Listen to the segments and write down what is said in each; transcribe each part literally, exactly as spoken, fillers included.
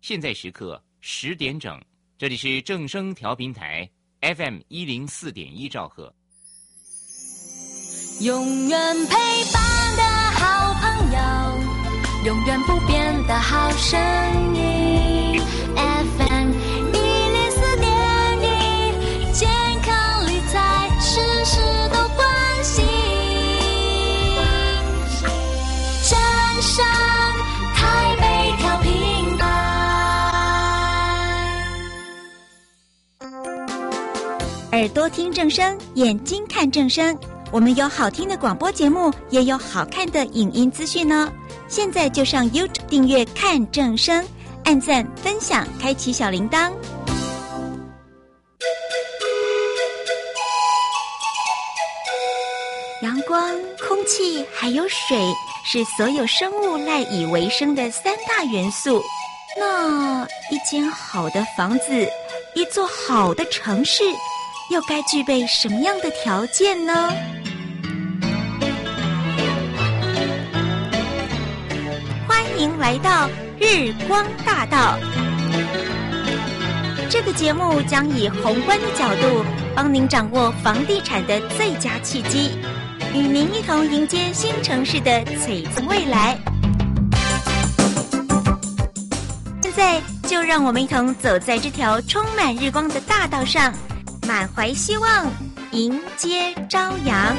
现在时刻十点整，这里是正声调频台 F M 一零四点一兆赫。 永远陪伴的好朋友，永远不变的好声音 F M 一零四点一，健康理财事事都关心。正声台北调频台， 耳朵听正声，眼睛看正声。我们有好听的广播节目，也有好看的影音资讯呢。现在就上 YouTube 订阅看正声，按赞分享，开启小铃铛。阳光、空气还有水是所有生物赖以为生的三大元素。那一间好的房子，一座好的城市，又该具备什么样的条件呢？欢迎来到日光大道。这个节目将以宏观的角度，帮您掌握房地产的最佳契机，与您一同迎接新城市的璀璨未来。现在就让我们一同走在这条充满日光的大道上，满怀希望，迎接朝阳。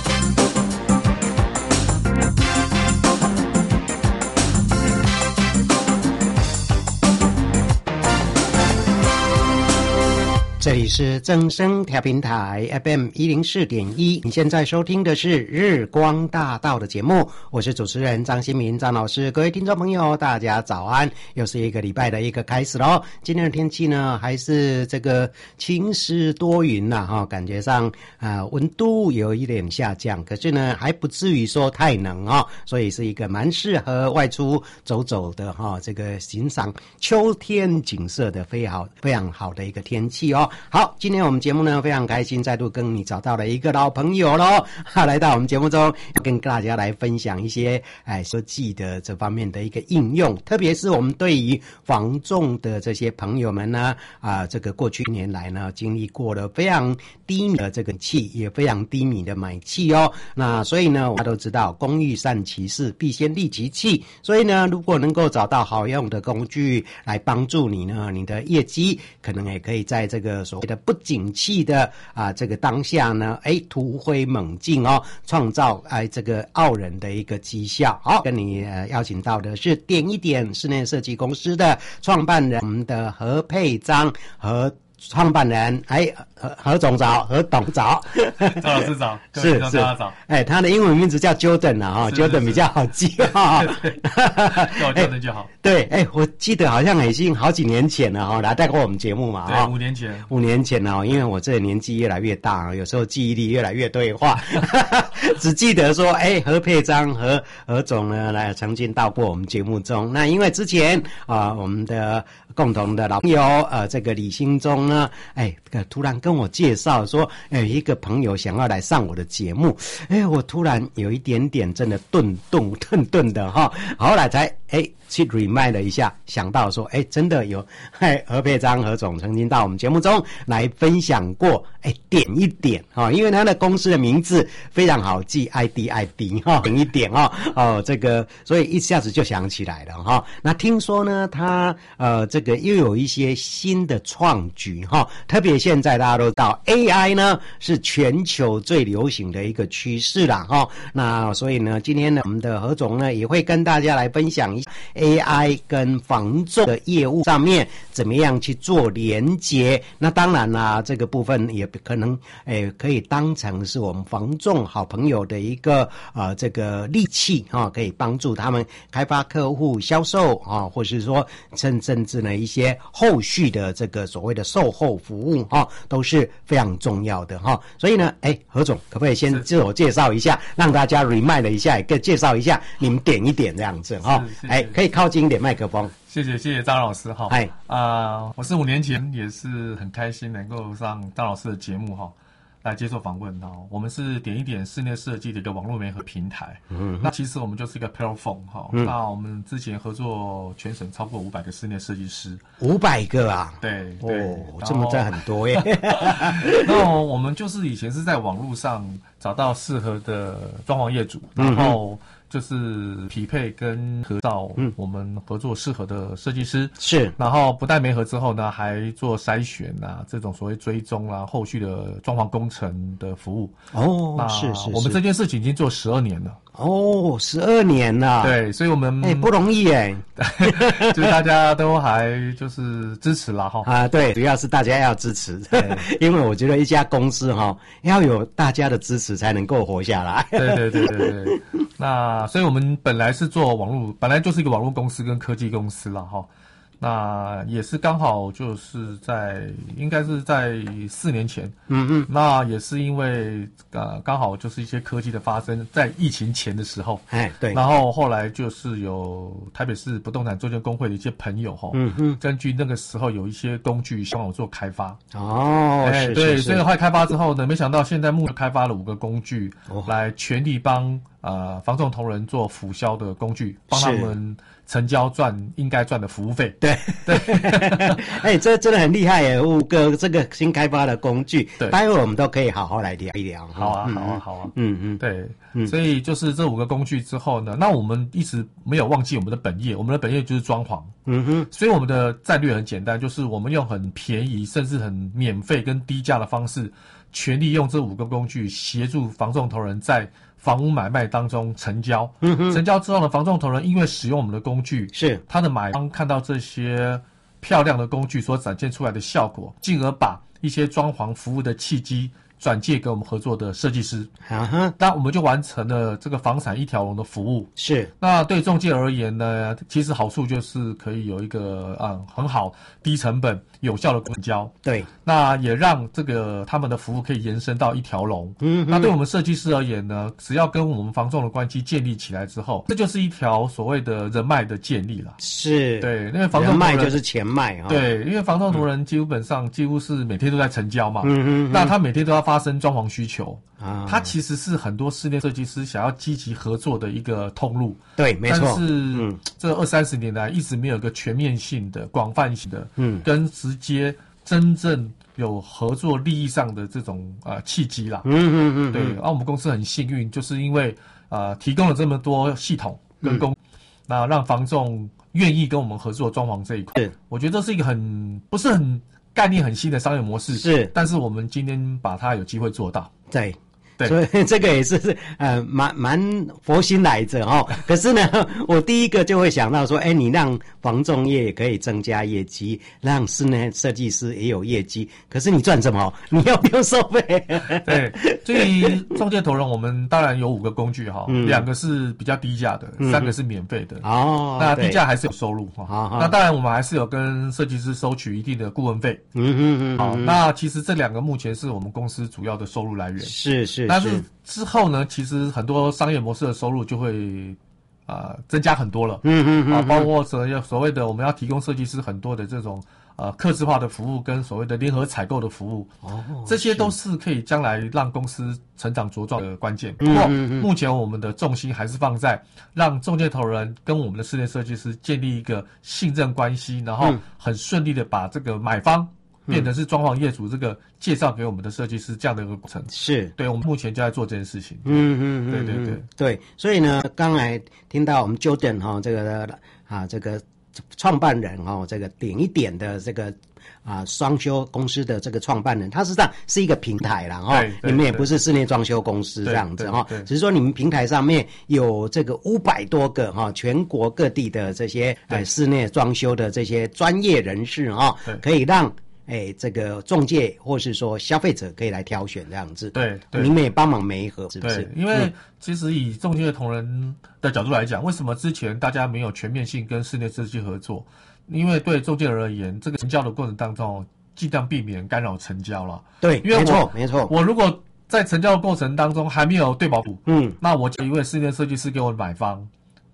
这里是正声调频台 F M 一零四点一，你现在收听的是日光大道的节目，我是主持人张新民张老师。各位听众朋友大家早安，又是一个礼拜的一个开始咯。今天的天气呢还是这个晴时多云啦、啊、感觉上啊、呃、温度有一点下降，可是呢还不至于说太冷啊、哦，所以是一个蛮适合外出走走的哈、哦，这个欣赏秋天景色的非常非常好的一个天气哦。好，今天我们节目呢非常开心，再度跟你找到了一个老朋友咯，来到我们节目中跟大家来分享一些哎设计的这方面的一个应用，特别是我们对于房仲的这些朋友们呢啊，这个过去一年来呢经历过了非常低迷的这个气，也非常低迷的买气哦。那所以呢大家都知道工欲善其事必先利其器，所以呢如果能够找到好用的工具来帮助你呢，你的业绩可能也可以在这个所谓的不景气的啊这个当下呢，哎突飞猛进哦，创造哎这个傲人的一个绩效。好，跟你呃邀请到的是点一点室内设计公司的创办人，我们的何佩章和创办人哎何何总早何董早， 赵老师早， 是是早，哎，他的英文名字叫 Jordan 啊，哈 ，Jordan 比较好记哈， 叫我 Jordan 就好。 对，哎，我记得好像已经好几年前了哈，来带过我们节目嘛， 对，五年前， 五年前哦，因为我这个年纪越来越大，有时候记忆力越来越退化，只记得说，哎，何佩章和何总呢，来曾经到过我们节目中。那因为之前啊、呃，我们的共同的老朋友呃，这个李兴中呢，哎，突然跟我介绍说，哎，一个朋友想要来上我的节目，哎，我突然有一点点真的顿顿顿顿的哈，后来才哎。去 remind 了一下，想到说，哎，真的有，哎，何佩章何总曾经到我们节目中来分享过，哎，点一点哈、哦，因为他的公司的名字非常好记 ，I D I D 哈、哦，点一点哦，哦，这个，所以一下子就想起来了哈、哦。那听说呢，他呃，这个又有一些新的创举哈、哦，特别现在大家都知道 A I 呢是全球最流行的一个趋势啦哈、哦。那所以呢，今天呢，我们的何总呢也会跟大家来分享一下。A I 跟房仲的业务上面怎么样去做连结？那当然啦，这个部分也可能诶可以当成是我们房仲好朋友的一个呃这个利器哈、哦，可以帮助他们开发客户、销售啊、哦，或是说甚甚至呢一些后续的这个所谓的售后服务哈、哦，都是非常重要的哈、哦。所以呢，哎，何总可不可以先自我介绍一下，让大家 remind 一下，也可以介绍一下你们点一点这样子哈？哎，可以靠近一点麦克风。 谢谢谢谢张老师哈。 哎啊、呃，我是五年前也是很开心能够上张老师的节目哈。 来接受访问哦。我们是点一点室内设计的一个网络媒合平台。嗯，那其实我们就是一个 platform 哈、嗯。那我们之前合作全省超过五百个室内设计师。 五百个啊？ 对对， 哦，这么在很多耶。 那我们就是以前是在网络上找到适合的装潢业主，然后就是匹配跟合照，嗯，我们合作适合的设计师是， 然后不但媒合之后呢，还做筛选啊，这种所谓追踪啊，后续的装潢工程的服务。 哦，是是是， 我们这件事情已经做十二年了。 哦，十二年了。 对，所以我们哎、欸、不容易哎， 就是大家都还就是支持啦哈。 啊，对，主要是大家要支持，因为我觉得一家公司哈要有大家的支持才能够活下来。 对对对对对。那所以我们本来是做网络，本来就是一个网络公司跟科技公司啦哈。那也是刚好就是在应该是在四年前，嗯嗯，那也是因为呃刚好就是一些科技的发生，在疫情前的时候， 哎对， 然后后来就是有台北市不动产中介公会的一些朋友哈，嗯嗯，根据那个时候有一些工具希望我做开发， 哦， 哎是对， 是所以后来开发之后呢，没想到现在目前开发了五个工具， 哦、 来全力帮呃房仲同仁做辅销的工具，帮他们成交赚应该赚的服务费。 对对，哎，这真的很厉害耶！五个这个新开发的工具， 对， 待会我们都可以好好来聊一聊。 好啊，嗯、好啊，好啊， 嗯嗯， 对，嗯，所以就是这五个工具之后呢，那我们一直没有忘记我们的本业，我们的本业就是装潢。嗯哼，所以我们的战略很简单，就是我们用很便宜甚至很免费跟低价的方式，全力用这五个工具协助房仲同仁在房屋买卖当中成交。嗯哼，成交之后呢，房仲同仁因为使用我们的工具，是他的买方看到这些漂亮的工具所展现出来的效果，进而把一些装潢服务的契机转介给我们合作的设计师，啊哈，那我们就完成了这个房产一条龙的服务。是，那对中介而言呢，其实好处就是可以有一个啊、嗯、很好、低成本、有效的成交。对，那也让这个他们的服务可以延伸到一条龙。嗯，那对我们设计师而言呢，只要跟我们房仲的关系建立起来之后，这就是一条所谓的人脉的建立了。是，对，因为房仲人脉就是钱脉啊、哦。对，因为房仲同仁基本上几乎是每天都在成交嘛。嗯嗯，那他每天都要发生装潢需求啊，它其实是很多室内设计师想要积极合作的一个通路。对，没错。但是，嗯，这二三十年来一直没有一个全面性的、广泛性的，嗯，跟直接真正有合作利益上的这种呃契机啦。嗯嗯嗯。对，而、啊、我们公司很幸运，就是因为呃提供了这么多系统跟工，嗯、那让房仲愿意跟我们合作装潢这一块。我觉得这是一个很不是很。概念很新的商业模式是，但是我们今天把它有机会做到。对。对，所以这个也是呃蛮蛮佛心来着哦。可是呢，我第一个就会想到说，哎，你让房仲业也可以增加业绩，让室内设计师也有业绩，可是你赚什么？你要不用收费？对，所以中介同仁我们当然有五个工具哈，嗯、两个是比较低价的，嗯、三个是免费的。哦，那低价还是有收入哈。好，那当然我们还是有跟设计师收取一定的顾问费。嗯嗯嗯。好，那其实这两个目前是我们公司主要的收入来源。是是。但是之后呢，其实很多商业模式的收入就会啊、呃、增加很多了。嗯嗯嗯啊，包括所要所谓的我们要提供设计师很多的这种呃客制化的服务跟所谓的联合采购的服务。哦，这些都是可以将来让公司成长茁壮的关键。不过目前我们的重心还是放在让中介投人跟我们的室内设计师建立一个信任关系，然后很顺利的把这个买方变成是装潢业主这个介绍给我们的设计师这样的一个过程。是，对，我们目前就在做这件事情。嗯嗯嗯，对对对对。所以呢，刚才听到我们 Jordan 哈、哦、这个啊这个创办人哈、哦、这个点一点的这个啊装修公司的这个创办人，他实际上是一个平台啦哈、哦，你们也不是室内装修公司这样子哈、哦，只是说你们平台上面有这个五百多个哈、哦、全国各地的这些呃室内装修的这些专业人士哈、哦，可以让。哎，这个中介或是说消费者可以来挑选这样子，对，对，你们也帮忙媒合，是不是？对，因为其实以中介同仁的角度来讲，为什么之前大家没有全面性跟室内设计合作？因为对中介人而言，这个成交的过程当中，尽量避免干扰成交了。对，因为没错，没错。我如果在成交的过程当中还没有对保股，嗯，那我就一位室内设计师给我的买方。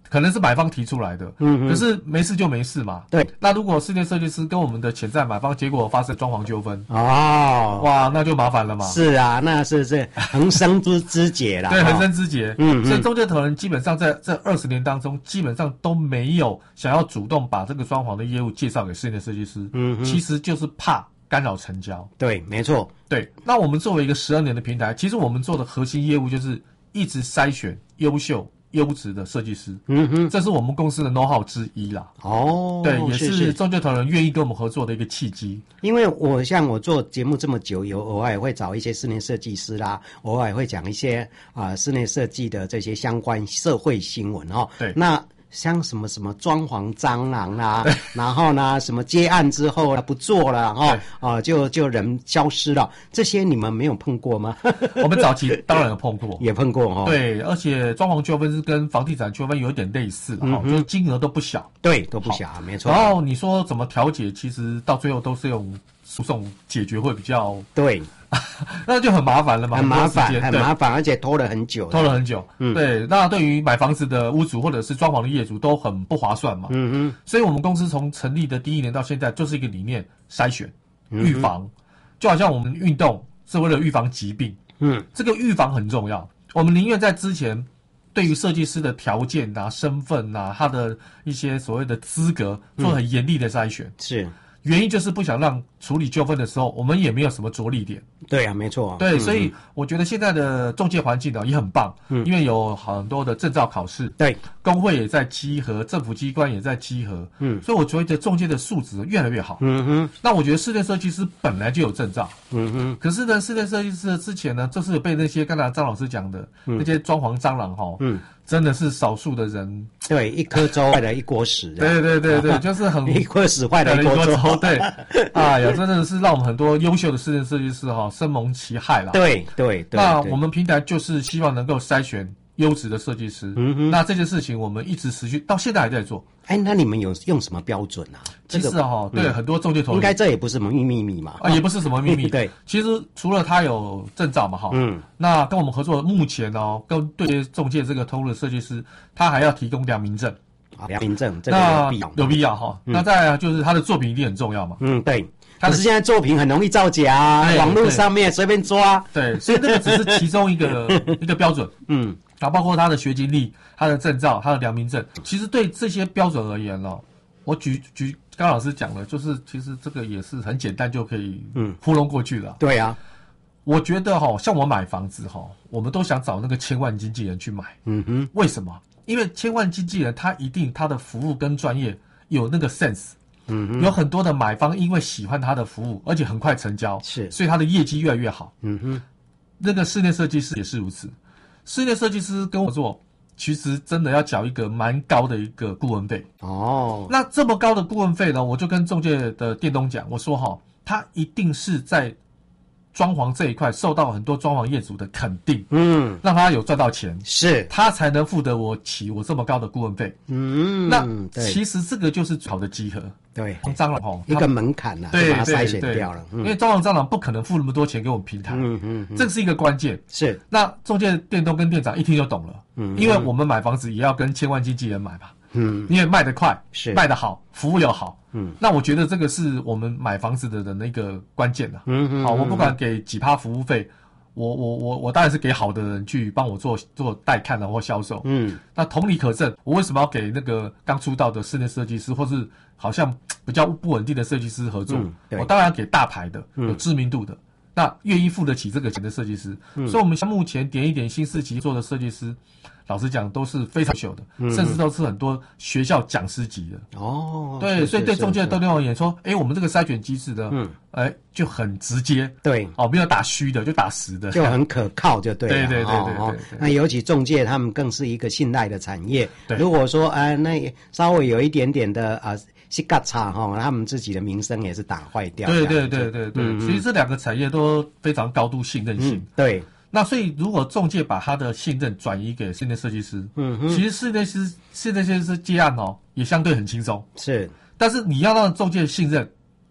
可能是买方提出来的，嗯，可是没事就没事嘛。 对， 那如果室内设计师跟我们的潜在买方结果发生装潢纠纷， 哦， 哇，那就麻烦了嘛。 是啊，那是是横生之之结啦。 对，横生之结。 嗯， 所以中介投人基本上在这二十年当中，基本上都没有想要主动把这个装潢的业务介绍给室内设计师，嗯，其实就是怕干扰成交。 对，没错。 对，那我们作为一个十二年的平台，其实我们做的核心业务就是一直筛选优秀优质的设计师，嗯哼，这是我们公司的 know how 之一啦。 哦， 对，也是是中介投人愿意跟我们合作的一个契机。 因为我像我做节目这么久，有偶尔会找一些室内设计师啦，偶尔会讲一些啊、呃、室内设计的这些相关社会新闻哦。 对， 那像什么什么装潢蟑螂啦，然后呢什么接案之后不做了，哈啊、呃、就就人消失了，这些你们没有碰过吗？ 我们早期当然有碰过， 也碰过哈、哦。 对，而且装潢纠纷是跟房地产纠纷有点类似了哈、嗯，就是金额都不小。 对，都不小，没错。 然后你说怎么调解，其实到最后都是用诉讼解决会比较对。 那就很麻烦了嘛， 很麻烦，很麻烦，而且拖了很久， 拖了很久。嗯，对，那对于买房子的屋主或者是装潢的业主都很不划算嘛。嗯哼，所以我们公司从成立的第一年到现在，就是一个理念：筛选、预防。嗯、就好像我们运动是为了预防疾病，嗯，这个预防很重要。我们宁愿在之前对于设计师的条件啊、身份啊、他的一些所谓的资格做很严厉的筛选。嗯、是。原因就是不想让处理纠纷的时候，我们也没有什么着力点。 对啊，没错。 对，嗯、所以我觉得现在的中介环境呢也很棒，嗯，因为有很多的证照考试， 对， 工会也在稽核，政府机关也在稽核，嗯，所以我觉得中介的素质越来越好。嗯哼，那我觉得室内设计师本来就有证照，嗯哼，可是呢，室内设计师之前呢，就是被那些刚才张老师讲的、嗯、那些装潢蟑螂哈，嗯。真的是少数的人， 对，一颗粥坏了一锅屎， 对对对对，就是很一锅屎坏了一锅粥， 对，哎呀，真的是让我们很多优秀的室内设计师哈深蒙其害了。 对对对， 那我们平台就是希望能够筛选优质的设计师，嗯哼，那这件事情我们一直持续到现在还在做。 哎，那你们有用什么标准啊？ 其实哈，对、嗯、很多中介投应该这也不是什么秘密嘛， 啊，也不是什么秘密。 对， 其实除了他有证照嘛，哈，嗯，那跟我们合作，目前哦，跟对中介这个投入的设计师，他还要提供良民证。 良民证，这个有必要， 有必要哈、嗯。那再来就是他的作品一定很重要嘛。 嗯，对。可是现在作品很容易造假，网络上面随便抓。 对，所以这个只是其中一个一个标准。嗯。啊，包括他的学经历、他的证照、他的良民证，其实对这些标准而言哦，我举举刚老师讲的，就是其实这个也是很简单就可以嗯糊弄过去了。 对啊， 我觉得哈、哦，像我买房子哈、哦，我们都想找那个千万经纪人去买。嗯哼，为什么？因为千万经纪人他一定他的服务跟专业有那个 sense。嗯哼，有很多的买方因为喜欢他的服务，而且很快成交，是，所以他的业绩越来越好。嗯哼，那个室内设计师也是如此。室内设计师跟我做，其实真的要缴一个蛮高的一个顾问费哦。那这么高的顾问费呢，我就跟中介的店东讲，我说哈，他一定是在装潢这一块受到很多装潢业主的肯定，嗯，让他有赚到钱，是他才能付得我起我这么高的顾问费。嗯，那其实这个就是好的集合。对，蟑螂哈， 一个门槛呐、啊，对，把它筛选掉了。 嗯、因为装潢蟑螂不可能付那么多钱给我们平台，嗯嗯，这是一个关键。是，那中介店东跟店长一听就懂了，嗯，因为我们买房子也要跟千万经纪人买嘛，嗯，因为卖得快，是卖得好，服务又好，嗯，那我觉得这个是我们买房子的人的一个关键呐、啊。嗯嗯，好，我不管给几趴服务费。我我我我当然是给好的人去帮我做做带看啊或销售，嗯，那同理可证，我为什么要给那个刚出道的室内设计师或是好像比较不稳定的设计师合作？嗯、我当然要给大牌的、有知名度的，嗯、那愿意付得起这个钱的设计师。嗯、所以，我们像目前点一点新世纪做的设计师，老实讲都是非常优秀的，嗯、甚至都是很多学校讲师级的。哦，对，所以对中介的豆店而言说，哎，我们这个筛选机制呢，嗯，哎就很直接，对，哦，没有打虚的，就打实的， 就很可靠，就对了。 对对对对 对, 对, 对, 对。那尤其中介他们更是一个信赖的产业。如果说啊、呃，那稍微有一点点的啊。是嘎差哈，他们自己的名声也是打坏掉。 对对对对对，嗯、其实这两个产业都非常高度信任性。嗯、对，那所以如果中介把他的信任转移给室内设计师，嗯哼，其实室内师室内设计师接案哦，也相对很轻松。是，但是你要让中介信任，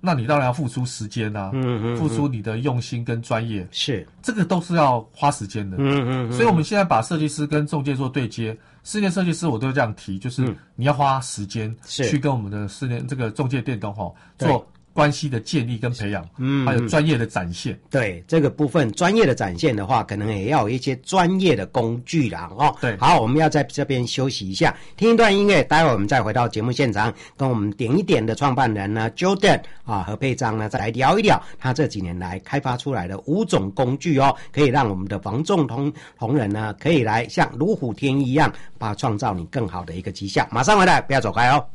那你当然要付出时间啊，嗯嗯嗯，付出你的用心跟专业， 是这个都是要花时间的，嗯嗯嗯。所以我们现在把设计师跟仲介做对接，室内设计师我都这样提，就是你要花时间去跟我们的室内这个仲介店东哈做关系的建立跟培养，嗯，还有专业的展现。 对这个部分，专业的展现的话，可能也要有一些专业的工具啦，哦。 对， 好，我们要在这边休息一下，听一段音乐，待会儿我们再回到节目现场，跟我们点一点的创办人呢 Jordan 啊何佩章呢，再来聊一聊他这几年来开发出来的五种工具哦，可以让我们的房仲同同仁呢，可以来像如虎添翼一样，把创造你更好的一个绩效。马上回来，不要走开哦。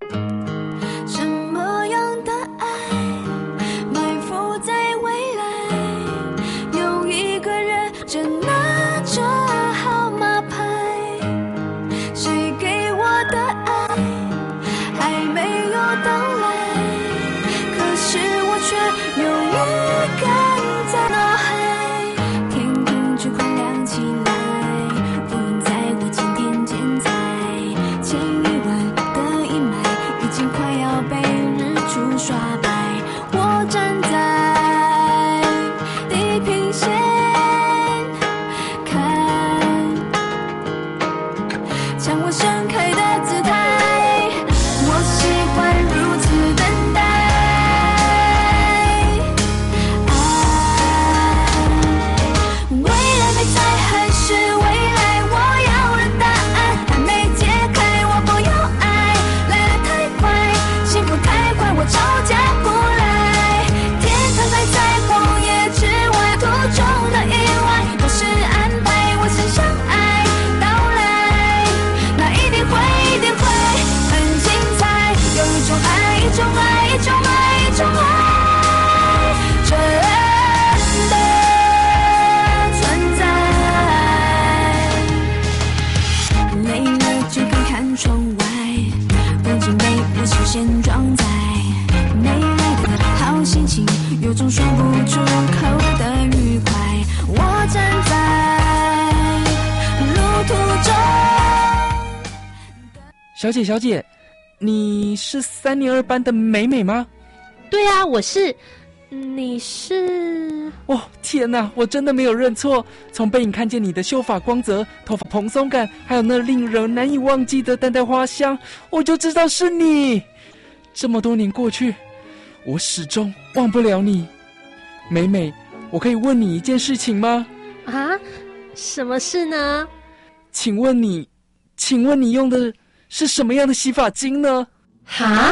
小姐小姐，你是三年二班的美美吗？ 对啊，我是。你是？ 哦，天哪，我真的没有认错。从背影看见你的秀发光泽，头发蓬松感，还有那令人难以忘记的淡淡花香，我就知道是你。这么多年过去，我始终忘不了你。美美，我可以问你一件事情吗？ 啊？什么事呢？ 请问你，请问你用的是什么样的洗发精呢？ 哈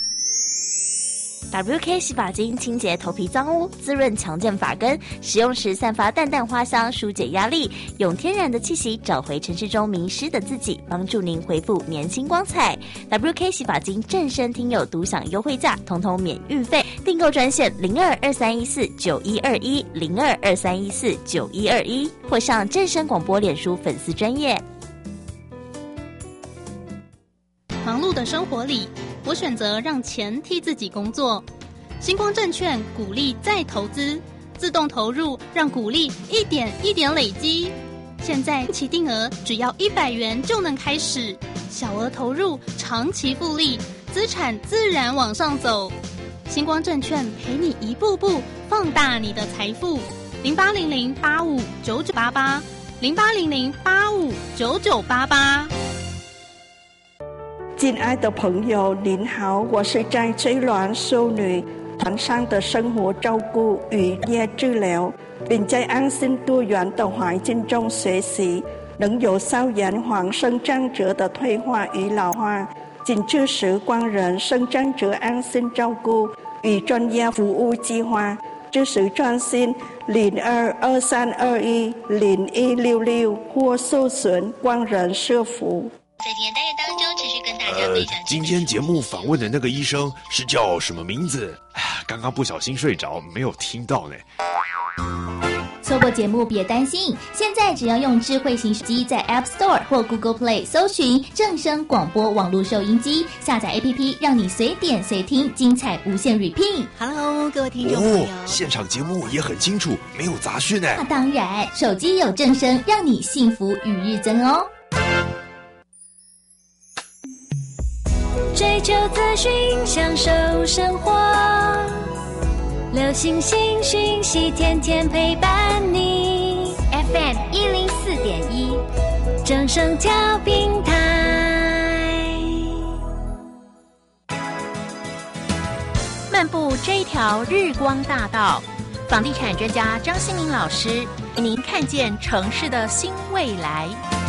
？W K 洗发精清洁头皮脏污，滋润强健发根，使用时散发淡淡花香，疏解压力，用天然的气息找回城市中迷失的自己，帮助您恢复年轻光彩。W K 洗发精正身听友独享优惠价，统统免运费，订购专线零二二三一四九一二一零二二三一四九一二一，或上正声广播脸书粉丝专页。 忙碌的生活里，我选择让钱替自己工作。星光证券鼓励再投资，自动投入，让股利一点一点累积。现在起定额只要一百元就能开始，小额投入，长期复利，资产自然往上走。星光证券陪你一步步放大你的财富。零八零零八五九九八八，零八零零八五九九八八。 亲爱的朋友您好，我是在追鸾淑女团上的生活照顾与业治疗，并在安心多元的环境中学习，能有效延缓生长者的退化与老化。请支持光仁生长者安心照顾与专业服务计划，支持专线零二二三二一零一六六或搜寻光仁社服。 在今天单元当中，持续跟大家分享。呃，今天节目访问的那个医生是叫什么名字？哎呀，刚刚不小心睡着，没有听到呢。 错过节目别担心，现在只要用智慧型手机在 App Store 或 Google Play 搜寻正声广播网络收音机，下载 A P P 让你随点随听，精彩无限 repeat。 Hello， 各位听众朋友， 哦，现场节目也很清楚，没有杂讯呢。 那当然，手机有正声，让你幸福与日增哦。 追求资讯，享受生活。 流星星讯息，天天陪伴你。 F M 一零四点一， 正声调频台。 漫步这一条日光大道，房地产专家张新民老师为您看见城市的新未来。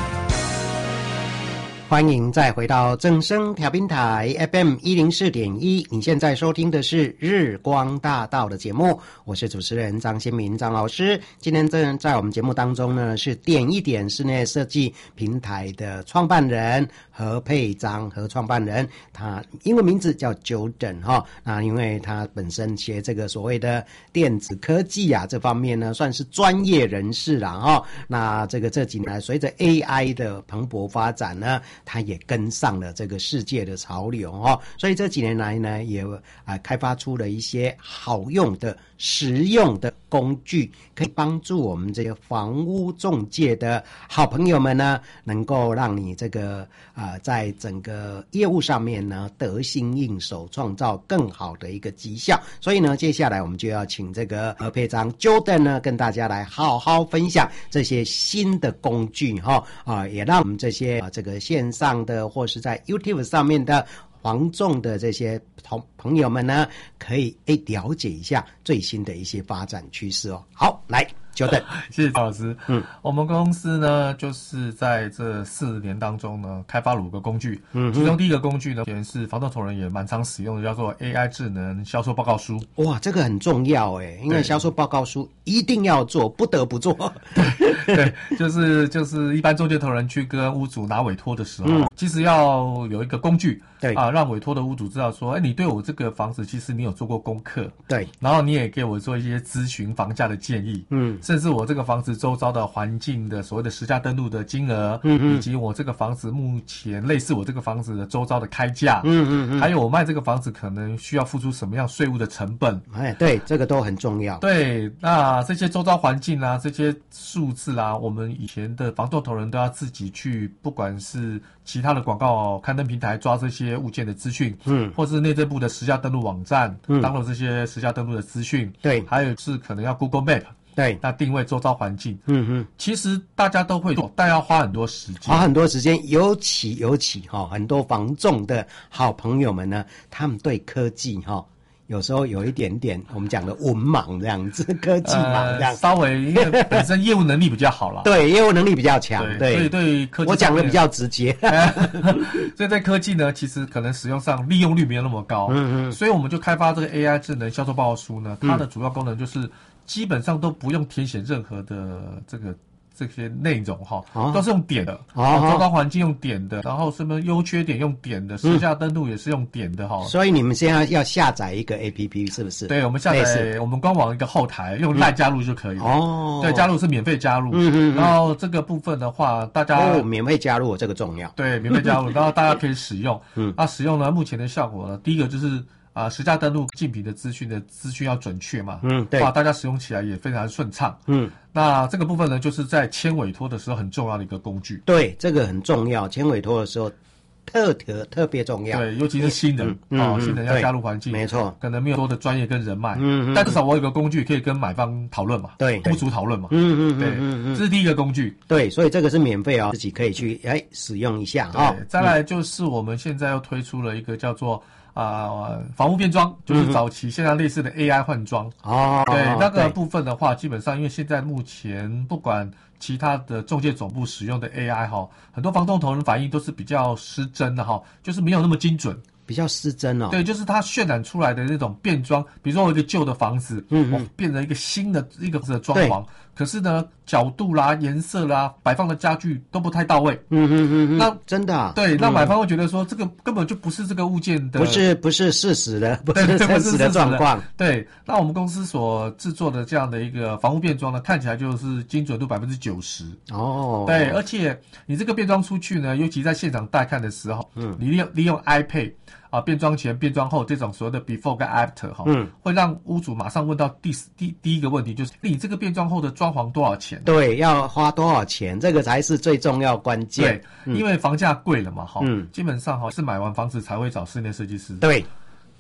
欢迎再回到正声调频台 F M 一零四点一，你现在收听的是日光大道的节目，我是主持人张新民张老师。今天在在我们节目当中呢，是点一点室内设计平台的创办人何佩章何创办人，他英文名字叫 Jordan 哈。那因为他本身学这个所谓的电子科技啊这方面呢，算是专业人士啦哈。那这个这几年随着 A I 的蓬勃发展呢，他也跟上了这个世界的潮流哦，所以这几年来呢，也啊开发出了一些好用的、实用的工具，可以帮助我们这些房屋中介的好朋友们呢，能够让你这个啊、呃、在整个业务上面呢得心应手，创造更好的一个绩效。所以呢，接下来我们就要请这个何佩章 Jordan 呢，跟大家来好好分享这些新的工具哈啊、呃，也让我们这些啊、呃、这个线上的或是在 YouTube 上面的房仲的这些同朋友们呢，可以诶了解一下最新的一些发展趋势哦。好，来Jordan， 谢谢曹老师。嗯，我们公司呢，就是在这四年当中呢，开发了五个工具。嗯，其中第一个工具呢，也是房仲同仁也蛮常使用的，叫做 A I 智能销售报告书。 哇，这个很重要诶，因为销售报告书一定要做，不得不做。 对，就是就是一般中介同仁去跟屋主拿委托的时候，嗯、其实要有一个工具，对啊，让委托的屋主知道说，哎，你对我这个房子其实你有做过功课， 对， 然后你也给我做一些咨询房价的建议，嗯。甚至我这个房子周遭的环境的所谓的实价登录的金额，嗯以及我这个房子目前类似我这个房子的周遭的开价，嗯嗯嗯，还有我卖这个房子可能需要付出什么样税务的成本， 哎，对，这个都很重要。 对，那这些周遭环境啊，这些数字啊，我们以前的房仲同仁都要自己去，不管是其他的广告刊登平台抓这些物件的资讯，嗯，或是内政部的实价登录网站，嗯，当了这些实价登录的资讯， 对， 还有是可能要 Google Map。 对， 那定位周遭环境，嗯嗯，其实大家都会做，但要花很多时间， 花很多时间，尤其尤其哈、哦，很多房仲的好朋友们呢，他们对科技哈、哦，有时候有一点点我们讲的文盲这样子，科技盲这样，呃、 稍微因为本身业务能力比较好了， 对，业务能力比较强，对， 所以对科技我讲的比较直接， 所以在科技呢，其实可能使用上利用率没有那么高，嗯嗯，所以我们就开发这个 A I 智能销售报告书呢，它的主要功能就是。基本上都不用填写任何的这个这些内容哈，哦、都是用点的，哦，周遭环境用点的，然后什么优缺点用点的，实价登录也是用点的哈、嗯。 所以你们现在要下载一个 A P P 是不是？ 对，我们下载我们官网一个后台用赖加入就可以了。哦、嗯，对，加入是免费加入。嗯嗯。然后这个部分的话，大家哦，免费加入这个重要。 对，免费加入，然后大家可以使用。嗯，那使用呢，目前的效果呢，第一个就是。啊，实价登录竞品的资讯的资讯要准确嘛，嗯，对，啊，大家使用起来也非常顺畅，嗯，那这个部分呢，就是在签委托的时候很重要的一个工具， 对，这个很重要，签委托的时候特特特别重要， 对，尤其是新人，嗯、哦，新人要加入环境， 没错， 可能没有多的专业跟人脉，嗯，但至少我有个工具可以跟买方讨论嘛，对，屋主讨论嘛，嗯嗯，对，嗯嗯，这是第一个工具， 对，所以这个是免费哦，自己可以去哎使用一下啊、哦， 再来就是我们现在又推出了一个叫做。啊、呃，房屋变装就是早期现在类似的 A I 换装哦，对那个部分的话，基本上因为现在目前不管其他的中介总部使用的 A I 哈，很多房仲同仁反应都是比较失真的哈，就是没有那么精准。 比较失真哦， 对，就是它渲染出来的那种变装，比如说我一个旧的房子，嗯我变成一个新的一个的装潢，可是呢角度啦、颜色啦、摆放的家具都不太到位，嗯嗯嗯，那真的、啊、 对，那买方会觉得说这个根本就不是这个物件的， 不是不是事实的，不是真实的状况， 对。那我们公司所制作的这样的一个房屋变装呢，看起来就是精准度百分之九十哦，对，而且你这个变装出去呢，尤其在现场带看的时候，嗯，你利用利用 iPad。啊，变装前、变装后这种所谓的 before 跟 after 哈、嗯，会让屋主马上问到第第第一个问题，就是你这个变装后的装潢多少钱？ 对，要花多少钱？这个才是最重要关键。 对，嗯、因为房价贵了嘛，哈、嗯，基本上哈是买完房子才会找室内设计师。 对。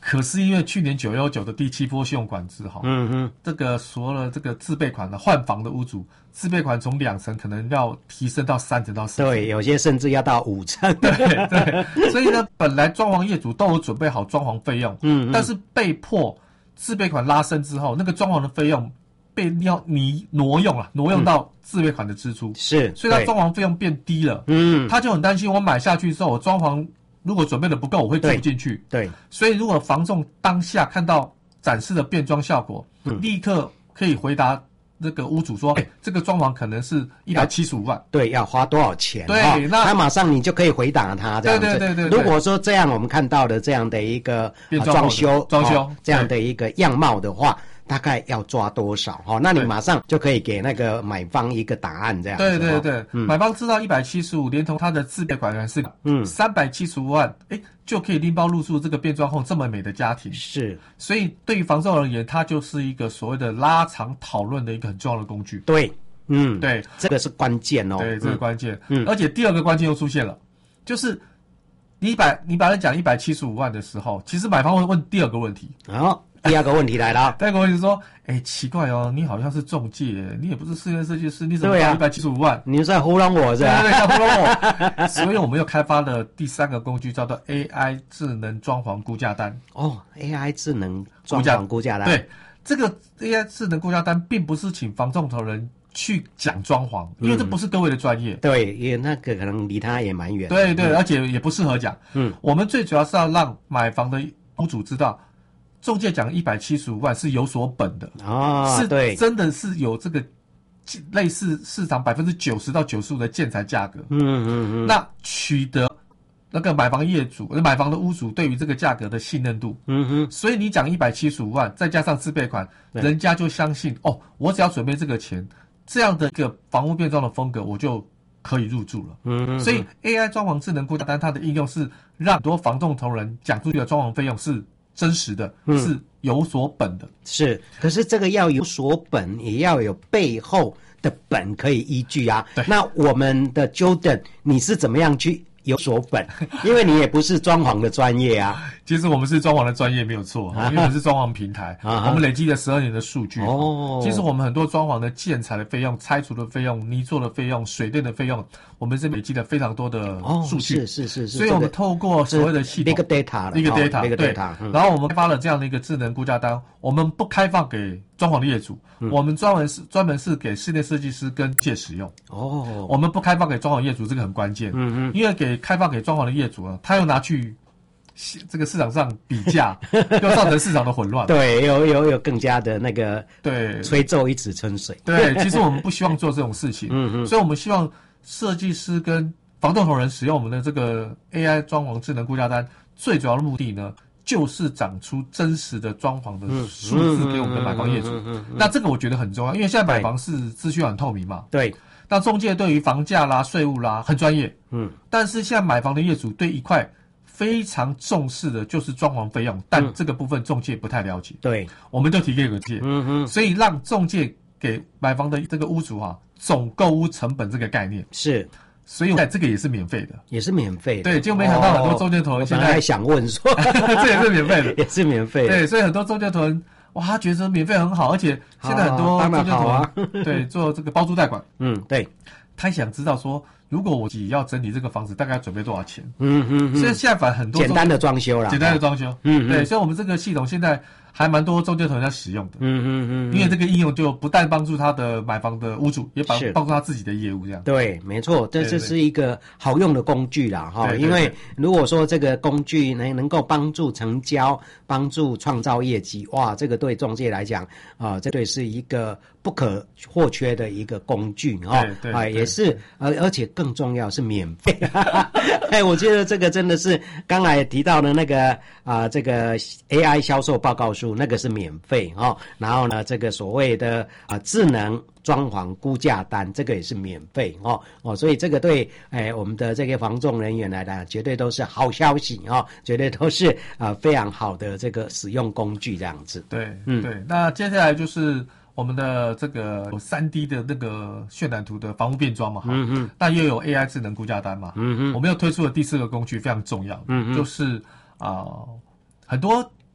可是因为去年九一九的第七波信用管制哈， 嗯哼， 这个所有的这个自备款的换房的屋主，自备款从两成可能要提升到三成到四成， 对，有些甚至要到五成， 对对，所以呢，本来装潢业主都有准备好装潢费用， 嗯， 但是被迫自备款拉升之后，那个装潢的费用被要你挪用了，挪用到自备款的支出， 是， 所以它装潢费用变低了， 嗯， 他就很担心，我买下去之后，我装潢如果准备的不够，我会住不进去。 对， 所以如果房仲当下看到展示的变装效果， 嗯、 立刻可以回答那个屋主说：“哎、欸，这个装潢可能是一百七十五万， 对，要花多少钱？” 对， 哦、 那他马上你就可以回答他这样子。 对对对 对, 对。 如果说这样，我们看到的这样的一个装、呃、修装修、 哦、这样的一个样貌的话。大概要抓多少？哈，那你马上就可以给那个买方一个答案，这样子。 对对对，嗯、买方知道一百七十五，连同他的自备款是嗯三百七十五万，哎，就可以拎包入住这个变装后这么美的家庭。 是， 所以对于房仲而言，它就是一个所谓的拉长讨论的一个很重要的工具。 对，嗯， 对， 这个是关键哦。 对，这个关键。 嗯， 而且第二个关键又出现了，就是你一百你把它讲一百七十五万的时候，其实买方会问第二个问题。 哦。第二个问题来了， 第二个问题说：“哎、欸，奇怪哦，你好像是中介，你也不是室内设计师，你怎么拿一百七十五万？ 你是在糊弄我是吧？ 对对，在糊弄我。所以我们又开发了第三个工具，叫做 A I 智能装潢估价单。 哦 ，A I 智能装潢估价单。 对，这个 A I 智能估价单并不是请房仲头人去讲装潢，因为这不是各位的专业。 嗯、对，因为那个可能离他也蛮远。 对对、 嗯， 而且也不适合讲。嗯，我们最主要是要让买房的屋主知道。中介讲一百七十五万是有所本的哦， 是对， 真的是有这个类似市场百分之九十到九十五的建材价格。 嗯嗯嗯。 那取得那个买房业主、买房的屋主对于这个价格的信任度。 嗯哼。 所以你讲一百七十五万，再加上自备款，人家就相信哦，我只要准备这个钱，这样的一个房屋变装的风格，我就可以入住了。 嗯哼。 所以 A I 装潢智能估价单它的应用是让很多房仲同仁讲出去的装潢费用是。真实的，是有所本的， 嗯、是。可是这个要有所本，也要有背后的本可以依据啊。那我们的 Jordan， 你是怎么样去有所本？因为你也不是装潢的专业啊。 其实我们是装潢的专业没有错，啊、因为我们是装潢平台，啊、我们累积了十二年的数据。哦，其实我们很多装潢的建材的费用、拆除的费用、泥做的费用、水电的费用，我们是累积了非常多的数据。 哦、是是是是。 所以我们透过所谓的系统 Big Data 了 ，Big Data， Big Data， 对。然后我们开发了这样的一个智能估价单，我们不开放给装潢的业主，嗯、我们专门是专门是给室内设计师跟介使用。 哦， 我们不开放给装潢业主，这个很关键。嗯嗯，因为给开放给装潢的业主呢，他又拿去。这个市场上比价，又造成市场的混乱。 对，有有有更加的那个对吹皱一池春水。 对，其实我们不希望做这种事情。嗯嗯，所以我们希望设计师跟房仲同仁使用我们的这个 A I 装潢智能估价单，最主要的目的呢，就是长出真实的装潢的数字给我们的买方业主。嗯嗯嗯嗯、那这个我觉得很重要，因为现在买房是资讯很透明嘛。 对。 那中介对于房价啦、税务啦很专业。嗯。但是现在买房的业主对一块。非常重视的就是装潢费用，但这个部分仲介不太了解。 对， 我们就提给个介，嗯哼，所以让仲介给买房的这个屋主啊，总购屋成本这个概念是， 所以在这个也是免费的， 也是免费的。 对，就没想到很多仲介头人现在还想问说， 这也是免费的， 也是免费的。 对，所以很多仲介头人哇，他觉得免费很好，而且现在很多仲介头人、啊、对做这个包租代管， 嗯，对， 他想知道说。如果我自己要整理这个房子，大概要准备多少钱？ 嗯嗯嗯。 所以现在反很多简单的装修啦， 简单的装修。 嗯， 对，所以我们这个系统现在还蛮多中介头人在使用的。 嗯嗯嗯。 因为这个应用就不但帮助他的买房的屋主，也帮帮助他自己的业务这样。 对，没错，这这是一个好用的工具啦，哈。因为如果说这个工具能能够帮助成交、帮助创造业绩，哇，这个对中介来讲啊、呃，这对是一个不可或缺的一个工具哈。 对对。 啊，也是，而而且更重要是免费。哎，我觉得这个真的是刚才提到的那个啊、呃，这个 A I 销售报告书那个是免费哦。然后呢，这个所谓的啊、呃、智能装潢估价单，这个也是免费哦哦，所以这个对哎我们的这个房仲人员来讲，绝对都是好消息哦，绝对都是啊、呃、非常好的这个使用工具这样子。 对，嗯，对。那接下来就是我们的这个有 三 D 的那个渲染图的房屋变装嘛，嗯嗯，那又有 A I 智能估价单嘛，嗯嗯，我们又推出了第四个工具，非常重要，嗯嗯，就是啊、呃、很多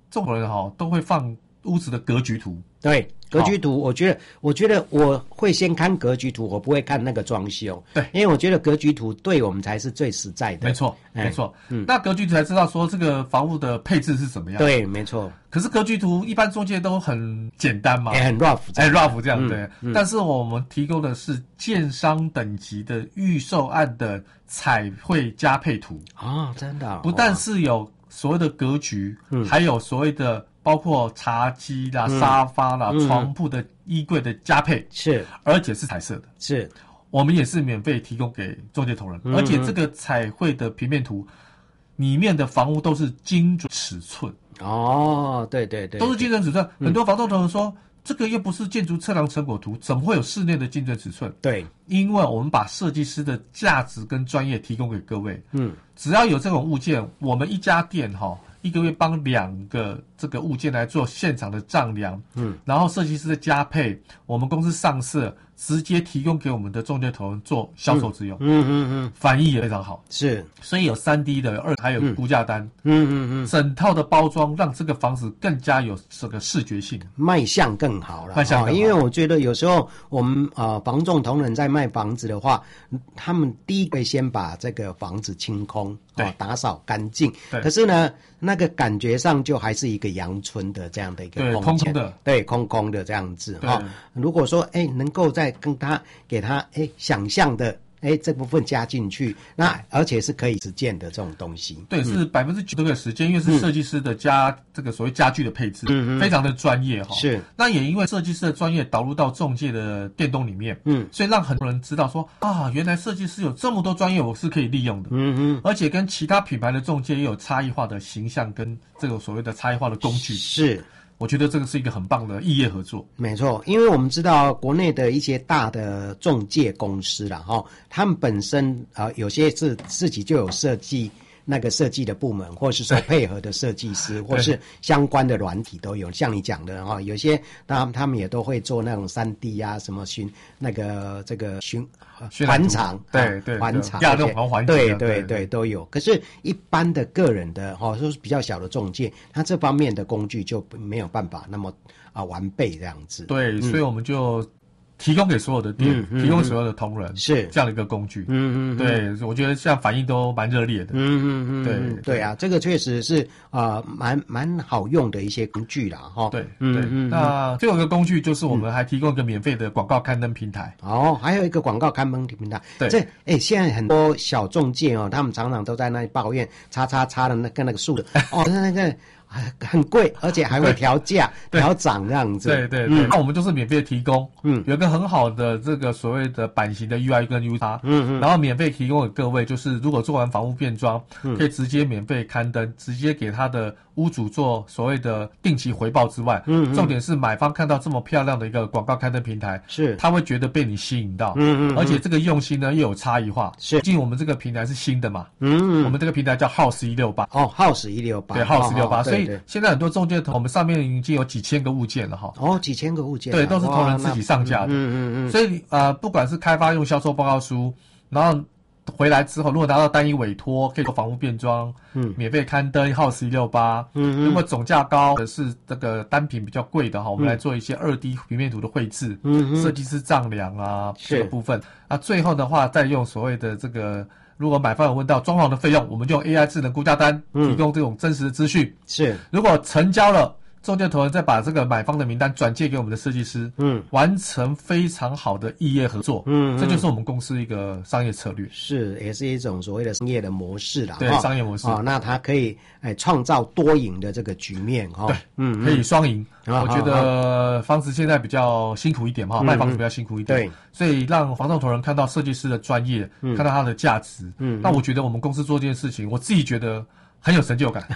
众人哈都会放屋子的格局图。 对，格局图，我觉得，我觉得我会先看格局图，我不会看那个装修。 对， 因为我觉得格局图对我们才是最实在的。 没错， 哎、 没错。 嗯， 那格局图才知道说这个房屋的配置是怎么样。 对，没错。 可是格局图一般中介都很简单嘛， 也、欸、很 rough， 哎 rough 这样、嗯、对、 嗯。 但是我们提供的是建商等级的预售案的彩绘加配图哦，真的、哦， 不但是有所谓的格局，嗯，还有所谓的。包括茶几啦、嗯、沙发啦、嗯、床铺的衣柜的加配是， 而且是彩色的， 是， 我们也是免费提供给中介同仁、嗯，而且这个彩绘的平面图里面的房屋都是精准尺寸哦，对对 对, 对， 都是精准尺寸。嗯、很多房东同仁说，这个又不是建筑测量成果图，怎么会有室内的精准尺寸？ 对， 因为我们把设计师的价值跟专业提供给各位， 嗯， 只要有这种物件，我们一家店哈。一个月帮两个这个物件来做现场的丈量， 嗯， 然后设计师的加配，我们公司上色，直接提供给我们的中介投人做销售之用， 嗯嗯嗯， 反应也非常好， 是， 所以有 三 D 的，有二还有估价单， 嗯嗯嗯， 整套的包装让这个房子更加有这个视觉性， 卖相更好了， 卖相更好、 哦，因为我觉得有时候我们啊、呃、房仲同仁在卖房子的话，他们第一会先把这个房子清空， 对， 哦、打扫干净， 对， 可是呢。那个感觉上就还是一个阳春的这样的一个空间， 对，空空的， 对，空空的这样子哈、哦。如果说哎能够再跟他给他哎想象的哎这部分加进去，那而且是可以实践的这种东西。 对，是百分之九十的时间，因为是设计师的家、嗯、这个所谓家具的配置， 嗯非常的专业哈。 是， 那也因为设计师的专业导入到仲介的电动里面， 嗯， 所以让很多人知道说啊，原来设计师有这么多专业，我是可以利用的。 嗯嗯， 而且跟其他品牌的仲介也有差异化的形象跟这个所谓的差异化的工具。 是。 我觉得这个是一个很棒的异业合作。 没错，因为我们知道国内的一些大的仲介公司啦，哈，他们本身啊、呃、有些是自己就有设计那个设计的部门，或是说配合的设计师，或是相关的软体都有。像你讲的哈，有些他们他们也都会做那种 三 D 啊，什么巡那个这个巡环场， 对对， 环场亚动环环对对对都有。可是，一般的个人的哈，就是比较小的仲介，他这方面的工具就没有办法那么啊完备这样子。 对，嗯、所以我们就。提供给所有的店， 嗯嗯、 提供给所有的同仁， 是这样的一个工具。 嗯嗯， 对，我觉得像反应都蛮热烈的。 嗯嗯嗯， 对对, 对啊，这个确实是啊，蛮、呃、蛮好用的一些工具啦，哈。 对，嗯对。嗯、那最后一个工具就是我们还提供一个免费的广告刊登平台。 哦，还有一个广告刊登平台。 对， 这哎，现在很多小仲介哦，他们常常都在那里抱怨，叉叉叉的那跟那个数的哦，那个。很贵，而且还会调价、调涨这样子。 对对对，那、嗯、我们就是免费提供， 嗯， 有一个很好的这个所谓的版型的 U I 跟 U X， 嗯嗯， 然后免费提供给各位，就是如果做完房屋变装， 嗯、 可以直接免费刊登，直接给他的屋主做所谓的定期回报之外， 嗯， 重点是买方看到这么漂亮的一个广告刊登平台， 是他会觉得被你吸引到， 嗯嗯， 而且这个用心呢又有差异化， 是， 毕竟我们这个平台是新的嘛， 嗯， 我们这个平台叫 House 一六八， 哦 ，House 一六八， 对 ，House 一六八，所以对现在很多仲介我们上面已经有几千个物件了哈， 哦，几千个物件， 对，都是同仁自己上架的， 嗯嗯嗯， 所以呃，不管是开发用销售报告书，然后回来之后，如果拿到单一委托，可以做房屋变装， 嗯， 免费刊登 House 一六八， 嗯， 如果总价高的是这个单品比较贵的哈，我们来做一些二 D 平面图的绘制， 嗯， 设计师丈量啊这个部分，啊，最后的话再用所谓的这个。如果买方有问到装潢的费用，我们就用 A I 智能估价单提供这种真实的资讯。 是， 如果成交了，仲介投人再把这个买方的名单转借给我们的设计师， 嗯， 完成非常好的异业合作， 嗯， 这就是我们公司一个商业策略。 是，也是一种所谓的商业的模式啦。 对，商业模式哦，那它可以哎创造多赢的这个局面哈。 对， 嗯， 可以双赢。 我觉得房子现在比较辛苦一点嘛，卖房子比较辛苦一点， 对， 所以让房仲投人看到设计师的专业，看到他的价值， 嗯， 那我觉得我们公司做这件事情，我自己觉得很有成就感。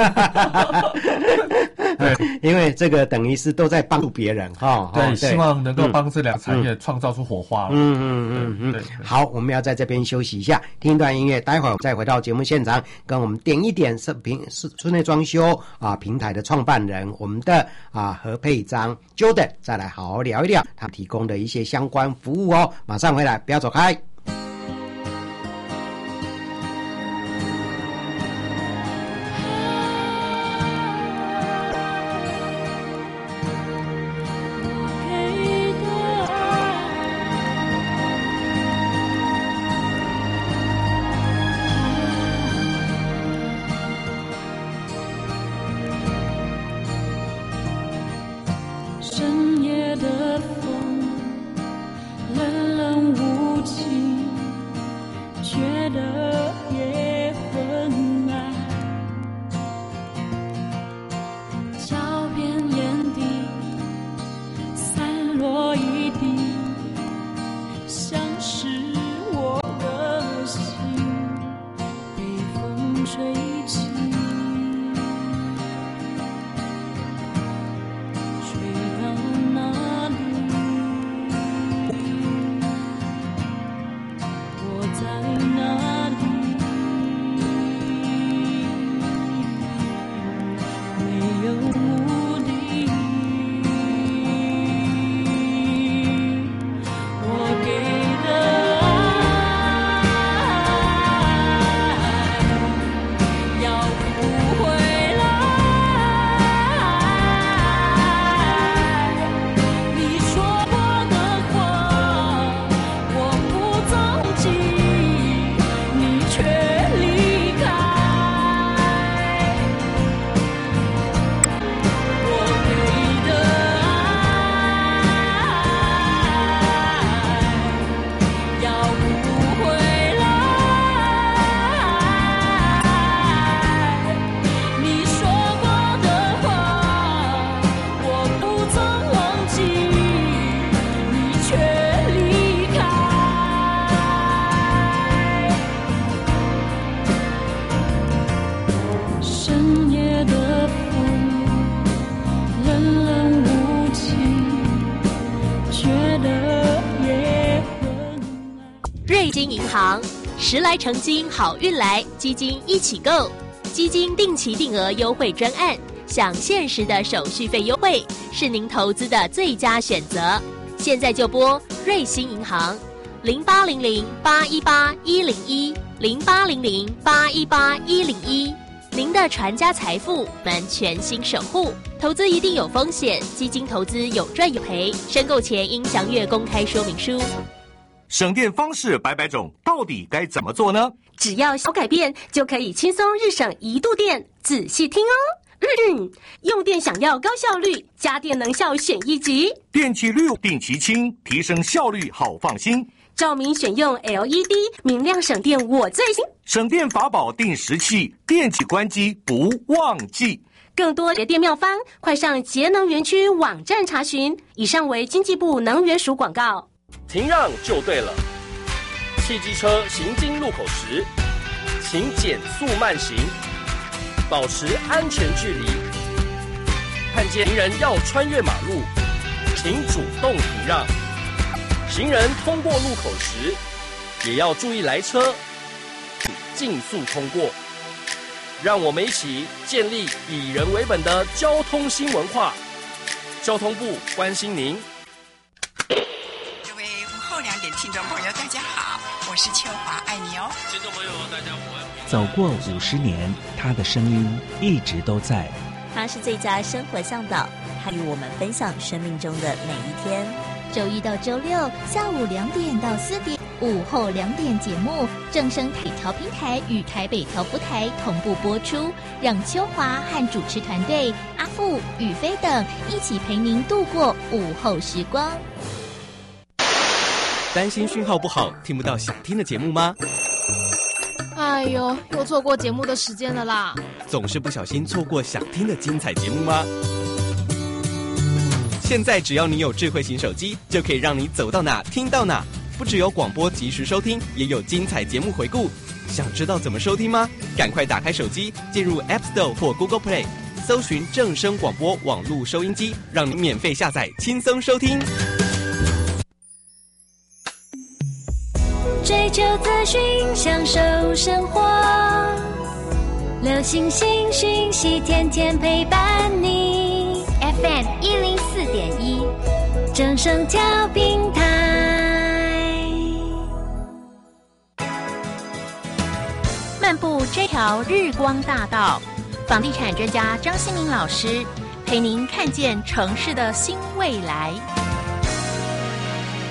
对， 因为这个等于是都在帮助别人哈。 对，希望能够帮这两个产业创造出火花了。 嗯嗯嗯嗯。对，好，我们要在这边休息一下，听一段音乐，待会儿再回到节目现场，跟我们点一点是平是室内装修啊平台的创办人，我们的啊何佩章 Jordan 再来好好聊一聊他提供的一些相关服务哦。马上回来，不要走开。 的风冷冷无情，觉得也昏暗。脚边眼底散落一地，像是我的心被风吹起。 时来成金好运来，基金一起购，基金定期定额优惠专案，享限时的手续费优惠，是您投资的最佳选择。现在就拨瑞兴银行零八零零八一八一零一零八零零八一八一零一，您的传家财富，我们全心守护。投资一定有风险，基金投资有赚有赔，申购前应详阅公开说明书。 省电方式百百种，到底该怎么做呢？ 只要小改变，就可以轻松日省一度电。仔细听哦。嗯，用电想要高效率，家电能效选一级。 电器滤定期清，提升效率好放心。 照明选用 L E D， 明亮省电我最新。 省电法宝定时器，电器关机不忘记。 更多节电妙方，快上节能园区网站查询。以上为经济部能源署广告。 停让就对了，汽机车行经路口时，请减速慢行，保持安全距离。看见行人要穿越马路，请主动停让。行人通过路口时，也要注意来车，尽速通过。让我们一起建立以人为本的交通新文化。交通部关心您。 听众朋友大家好，我是秋华，爱你哦。 听众朋友大家午安。 走过五十年，他的声音一直都在。 他是最佳生活向导，他与我们分享生命中的每一天。 周一到周六下午两点到四点，午后两点节目正声台调频台与台北调布台同步播出，让秋华和主持团队阿富、宇飞等一起陪您度过午后时光。 担心讯号不好，听不到想听的节目吗？ 哎呦，又错过节目的时间了啦！ 总是不小心错过想听的精彩节目吗？现在只要你有智慧型手机，就可以让你走到哪听到哪。不只有广播及时收听，也有精彩节目回顾。想知道怎么收听吗？赶快打开手机，进入 App Store 或 Google Play， 搜寻正声广播网络收音机，让你免费下载，轻松收听。 追求资讯，享受生活，流行新讯息，天天陪伴你。 F M 一零四点一， 正声调频台。 漫步这条日光大道，房地产专家张新明老师陪您看见城市的新未来。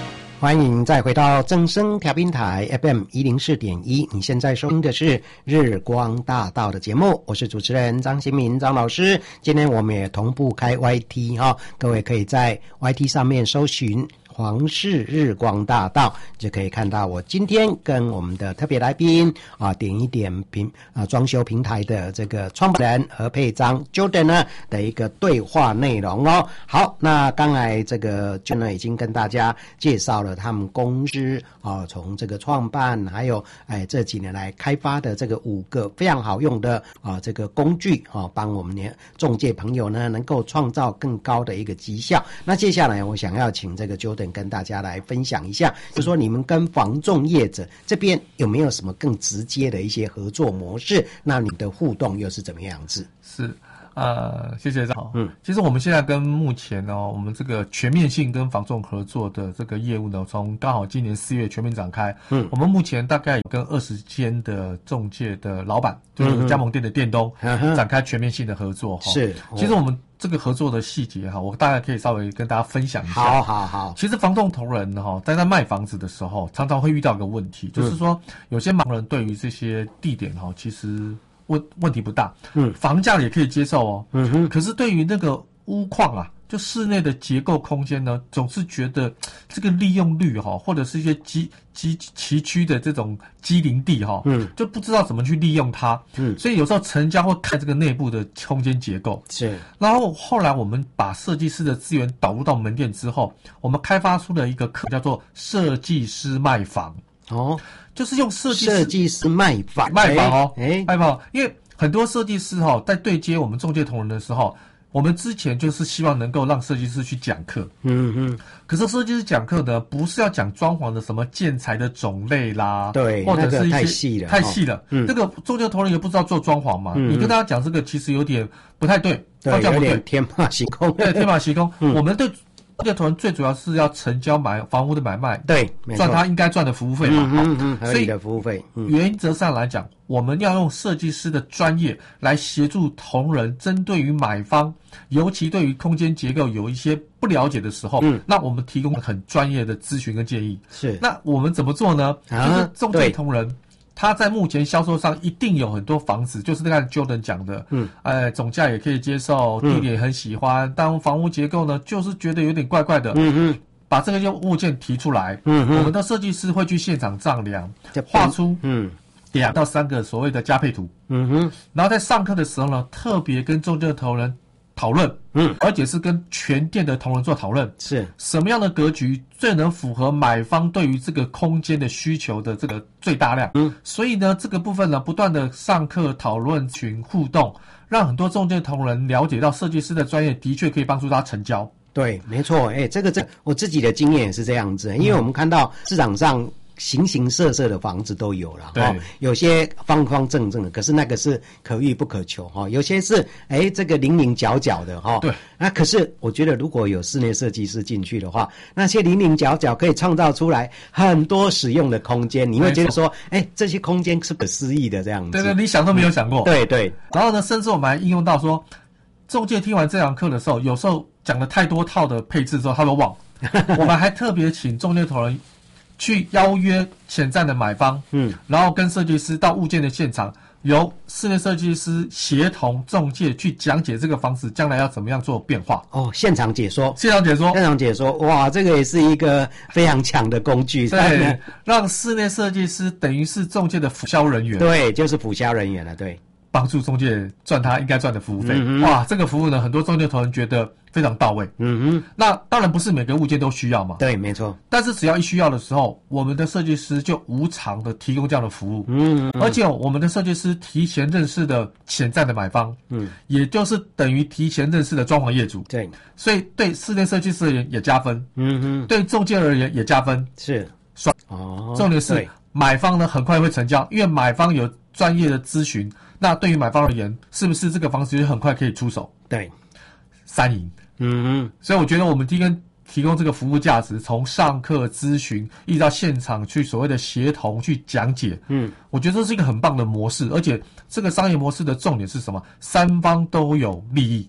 欢迎再回到正声调频台 F M 一零四点一，你现在收听的是日光大道的节目，我是主持人张新民张老师。今天我们也同步开 Y T 哈、哦，各位可以在 Y T 上面搜寻黄氏日光大道，就可以看到我今天跟我们的特别来宾啊，点一点平啊装修平台的这个创办人何佩章 Jordan 呢的一个对话内容哦。好，那刚才这个 Jordan 已经跟大家介绍了他们公司啊，从这个创办还有哎这几年来开发的这个五个非常好用的啊这个工具啊，帮我们的中介朋友呢能够创造更高的一个绩效。那接下来我想要请这个 Jordan跟大家来分享一下，就说你们跟房仲业者这边有没有什么更直接的一些合作模式？那你的互动又是怎么样子？ 是，呃，谢谢张。嗯，其实我们现在跟目前呢、哦，我们这个全面性跟房仲合作的这个业务呢，从刚好今年四月全面展开。嗯，我们目前大概有跟二十间的中介的老板，就是加盟店的店东、嗯、展开全面性的合作。是，哦、其实我们这个合作的细节哈，我大概可以稍微跟大家分享一下。 好好好。 其实房仲同仁哈，在他卖房子的时候，常常会遇到一个问题，就是说有些盲人对于这些地点哈，其实问问题不大，嗯，房价也可以接受哦，嗯哼。可是对于那个屋况啊，就室内的结构空间呢，总是觉得这个利用率哈，或者是一些基基崎岖的这种机灵地哈，嗯，就不知道怎么去利用它，嗯，所以有时候成交会看这个内部的空间结构是。然后后来我们把设计师的资源导入到门店之后，我们开发出了一个课叫做设计师卖房哦，就是用设计师设计师卖房卖房哦，哎卖房，因为很多设计师哈、哦、在对接我们中介同仁的时候。我们之前就是希望能够让设计师去讲课，嗯嗯。可是设计师讲课呢，不是要讲装潢的什么建材的种类啦，对，或者是一些、那个、太细了，太细了。嗯，这个中介同仁也不知道做装潢嘛，嗯、你跟大家讲这个其实有点不太对，方向不对， 天马行空， 对，天马行空。嗯、我们对中介同仁最主要是要成交买房屋的买卖， 对， 赚他应该赚的服务费嘛， 嗯嗯嗯，合理的服务费。 嗯、原则上来讲，我们要用设计师的专业来协助同仁，针对于买方。尤其对于空间结构有一些不了解的时候，嗯，那我们提供很专业的咨询跟建议。是，那我们怎么做呢？啊、就是中介同仁，他在目前销售上一定有很多房子，就是那个 Jordan 讲的，嗯，呃，总价也可以接受，地点也很喜欢，嗯、但房屋结构呢，就是觉得有点怪怪的，嗯嗯，把这个物件提出来，嗯嗯，我们的设计师会去现场丈量，画出，嗯。两到三个所谓的加配图，嗯哼，然后在上课的时候呢，特别跟中介同仁讨论，嗯，而且是跟全店的同仁做讨论，是什么样的格局最能符合买方对于这个空间的需求的这个最大量，嗯，所以呢，这个部分呢，不断的上课讨论群互动，让很多中介同仁了解到设计师的专业的确可以帮助他成交。 对，没错，哎，这个这我自己的经验也是这样子，因为我们看到市场上。形形色色的房子都有了，哈、哦，有些方方正正的，可是那个是可遇不可求哈、哦，有些是哎这个零零角角的哈、哦，对，那可是我觉得如果有室内设计师进去的话，那些零零角角可以创造出来很多使用的空间，你会觉得说，哎，这些空间是不可思议的这样子， 对对，你想都没有想过， 嗯、对对， 然后呢，甚至我们还应用到说，中介听完这堂课的时候，有时候讲了太多套的配置之后，他都忘，我们还特别请中介同仁。去邀约潜在的买方，嗯，然后跟设计师到物件的现场，由室内设计师协同中介去讲解这个房子将来要怎么样做变化。 哦，现场解说， 现场解说， 现场解说，哇，这个也是一个非常强的工具。 对，让室内设计师等于是中介的辅销人员。 对，就是辅销人员了，对。 帮助中介赚他应该赚的服务费、嗯，哇，这个服务呢，很多中介同仁觉得非常到位。嗯哼，那当然不是每个物件都需要嘛。 对，没错。 但是只要一需要的时候，我们的设计师就无偿的提供这样的服务。嗯，而且我们的设计师提前认识的潜在的买方，嗯，也就是等于提前认识的装潢业主。 对， 所以对室内设计师而言也加分。嗯哼，对中介而言也加分。 是， 爽。哦，重点是买方呢很快会成交，因为买方有专业的咨询。那对于买方而言，是不是这个房子就很快可以出手？ 对， 三赢。嗯嗯，所以我觉得我们第一个提供这个服务价值，从上课咨询一直到现场去所谓的协同去讲解，嗯，我觉得这是一个很棒的模式，而且这个商业模式的重点是什么？三方都有利益。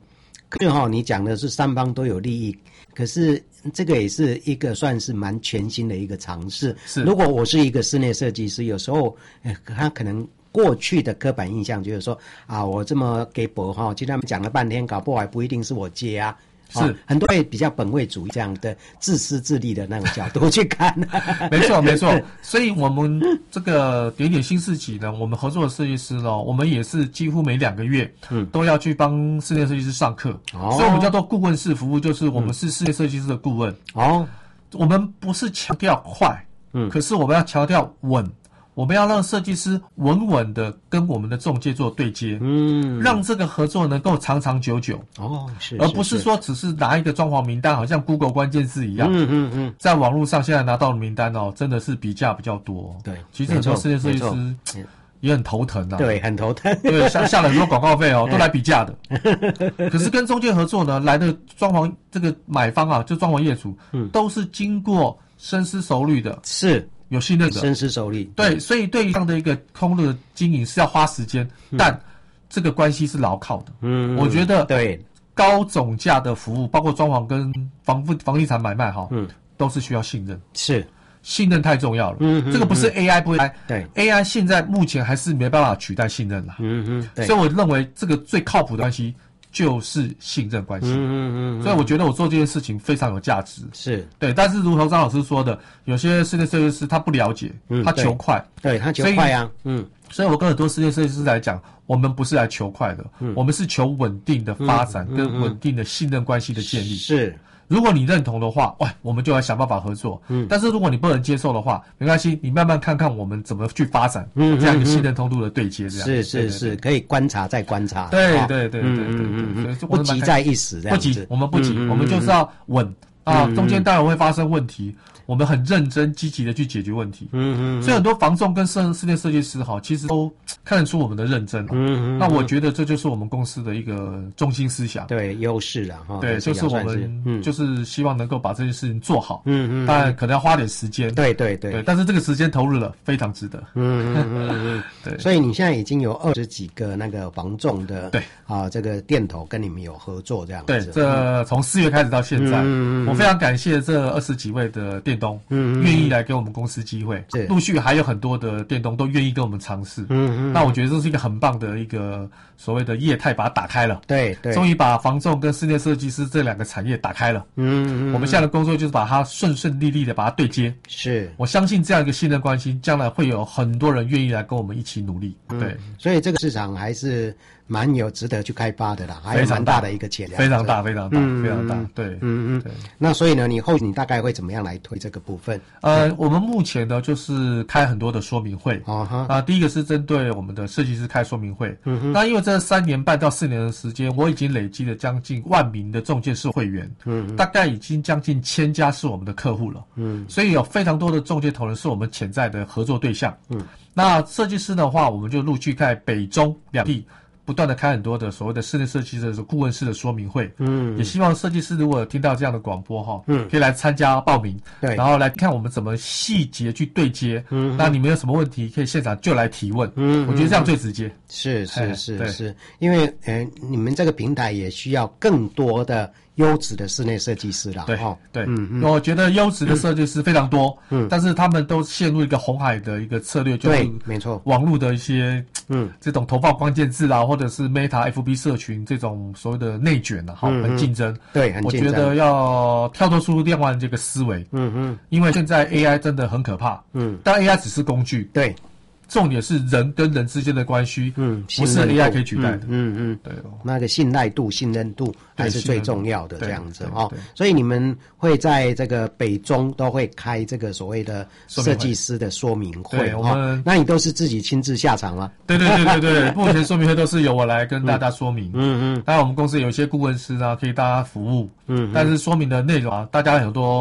可是哈、哦，你讲的是三方都有利益，可是这个也是一个算是蛮全新的一个尝试。 是， 如果我是一个室内设计师，有时候呃他可能过去的刻板印象就是说啊，我这么给博哈，就他们讲了半天，搞不好还不一定是我接啊。 是、 哦、很多会比较本位主义这样的自私自利的那种角度去看。 没错没错，所以我们这个点点新世纪呢，我们合作的设计师呢，我们也是几乎每两个月嗯都要去帮室内设计师上课、哦、所以我们叫做顾问式服务，就是我们是室内设计师的顾问哦。我们不是强调快，嗯，可是我们要强调稳。我们要让设计师稳稳的跟我们的仲介做对接，嗯，让这个合作能够长长久久哦，是，而不是说只是拿一个装潢名单，好像 Google 关键字一样，嗯嗯嗯，在网络上现在拿到的名单哦，真的是比价比较多，对，其实很多室内设计师也很头疼啊， 对，很头疼， 对，下下了很多广告费哦，都来比价的，可是跟中介合作呢，来的装潢这个买方啊，就装潢业主，嗯，都是经过深思熟虑的， 是。 有信任的， 深思熟虑， 对，所以对于这样的一个空的经营是要花时间，嗯、但这个关系是牢靠的。嗯，我觉得对高总价的服务，包括装潢跟房房地产买卖哈，嗯，都是需要信任， 是信任太重要了。嗯，这个不是 A I 不 A I， 对 A I 现在目前还是没办法取代信任了。嗯嗯，对，所以我认为这个最靠谱的关系就是信任关系，嗯嗯嗯，所以我觉得我做这件事情非常有价值， 是对。 但是如同张老师说的，有些室内设计师他不了解，嗯、他求快， 对他求快啊，嗯。 所以我跟很多室内设计师来讲，我们不是来求快的，嗯、我们是求稳定的发展跟稳定的信任关系的建立， 嗯、是。 如果你认同的话，哇，我们就要想办法合作。嗯，但是如果你不能接受的话，没关系，你慢慢看看我们怎么去发展，嗯，这样一个信任通路的对接，这样是是是，可以观察再观察。 对对对对对对对， 不急在一时，这样子。 不急，我们不急，我们就是要稳啊，中间当然会发生问题。我们很认真积极的去解决问题，嗯嗯，所以很多房仲跟室室内设计师哈，其实都看得出我们的认真，嗯嗯，那我觉得这就是我们公司的一个中心思想， 对，优势啊，哈， 对，就是我们嗯，就是希望能够把这件事情做好，嗯嗯，当然可能要花点时间， 对对对， 对，但是这个时间投入了非常值得，嗯嗯嗯嗯，对，所以你现在已经有二十几个那个房仲的， 对啊，这个店头跟你们有合作这样子， 对，这从四月开始到现在，我非常感谢这二十几位的店东，嗯，愿意来给我们公司机会，陆续还有很多的店东都愿意跟我们尝试。嗯嗯，那我觉得这是一个很棒的一个所谓的业态，把它打开了。 对对， 终于把房仲跟室内设计师这两个产业打开了。嗯嗯，我们现在的工作就是把它顺顺利利的把它对接。 是， 我相信这样一个信任关系，将来会有很多人愿意来跟我们一起努力。 嗯、 对， 所以这个市场还是蛮有值得去开发的啦，还有蛮大的一个潜力， 非常大，非常大，嗯、非常大。对， 嗯嗯，对。那所以呢，你后你大概会怎么样来推这个部分？ 呃，我们目前呢就是开很多的说明会。啊哈。啊，第一个是针对我们的设计师开说明会。嗯哼。那因为这三年半到四年的时间，我已经累积了将近万名的仲介式会员。嗯。大概已经将近千家是我们的客户了。嗯。所以有非常多的仲介同仁是我们潜在的合作对象。嗯。那设计师的话，我们就陆续在北中两地不断的开很多的所谓的室内设计的顾问式的说明会，嗯，也希望设计师如果有听到这样的广播哈，嗯，可以来参加报名，对，然后来看我们怎么细节去对接，嗯，那你们有什么问题可以现场就来提问，嗯，我觉得这样最直接， 是是是是，因为呃你们这个平台也需要更多的优质的室内设计师啦， 对哈，对，嗯嗯，我觉得优质的设计师非常多，嗯，但是他们都陷入一个红海的一个策略，就是没错， 网络的一些嗯这种投放关键字啊，或者是 Meta F B 社群这种所谓的内卷啊，哈，很竞争， 对，很竞争， 我觉得要跳脱出另外这个思维，嗯嗯，因为现在 A I 真的很可怕，嗯，但 A I 只是工具， 对。 重点是人跟人之间的关系，嗯，不是 A I 可以取代的， 嗯嗯，对哦，那个信赖度、信任度还是最重要的，这样子哦。所以你们会在这个北中都会开这个所谓的设计师的说明会， 我们那你都是自己亲自下场吗？ 对对对对对，目前说明会都是由我来跟大家说明，嗯嗯，当然我们公司有一些顾问师啊，可以大家服务，嗯，但是说明的内容啊，大家很多。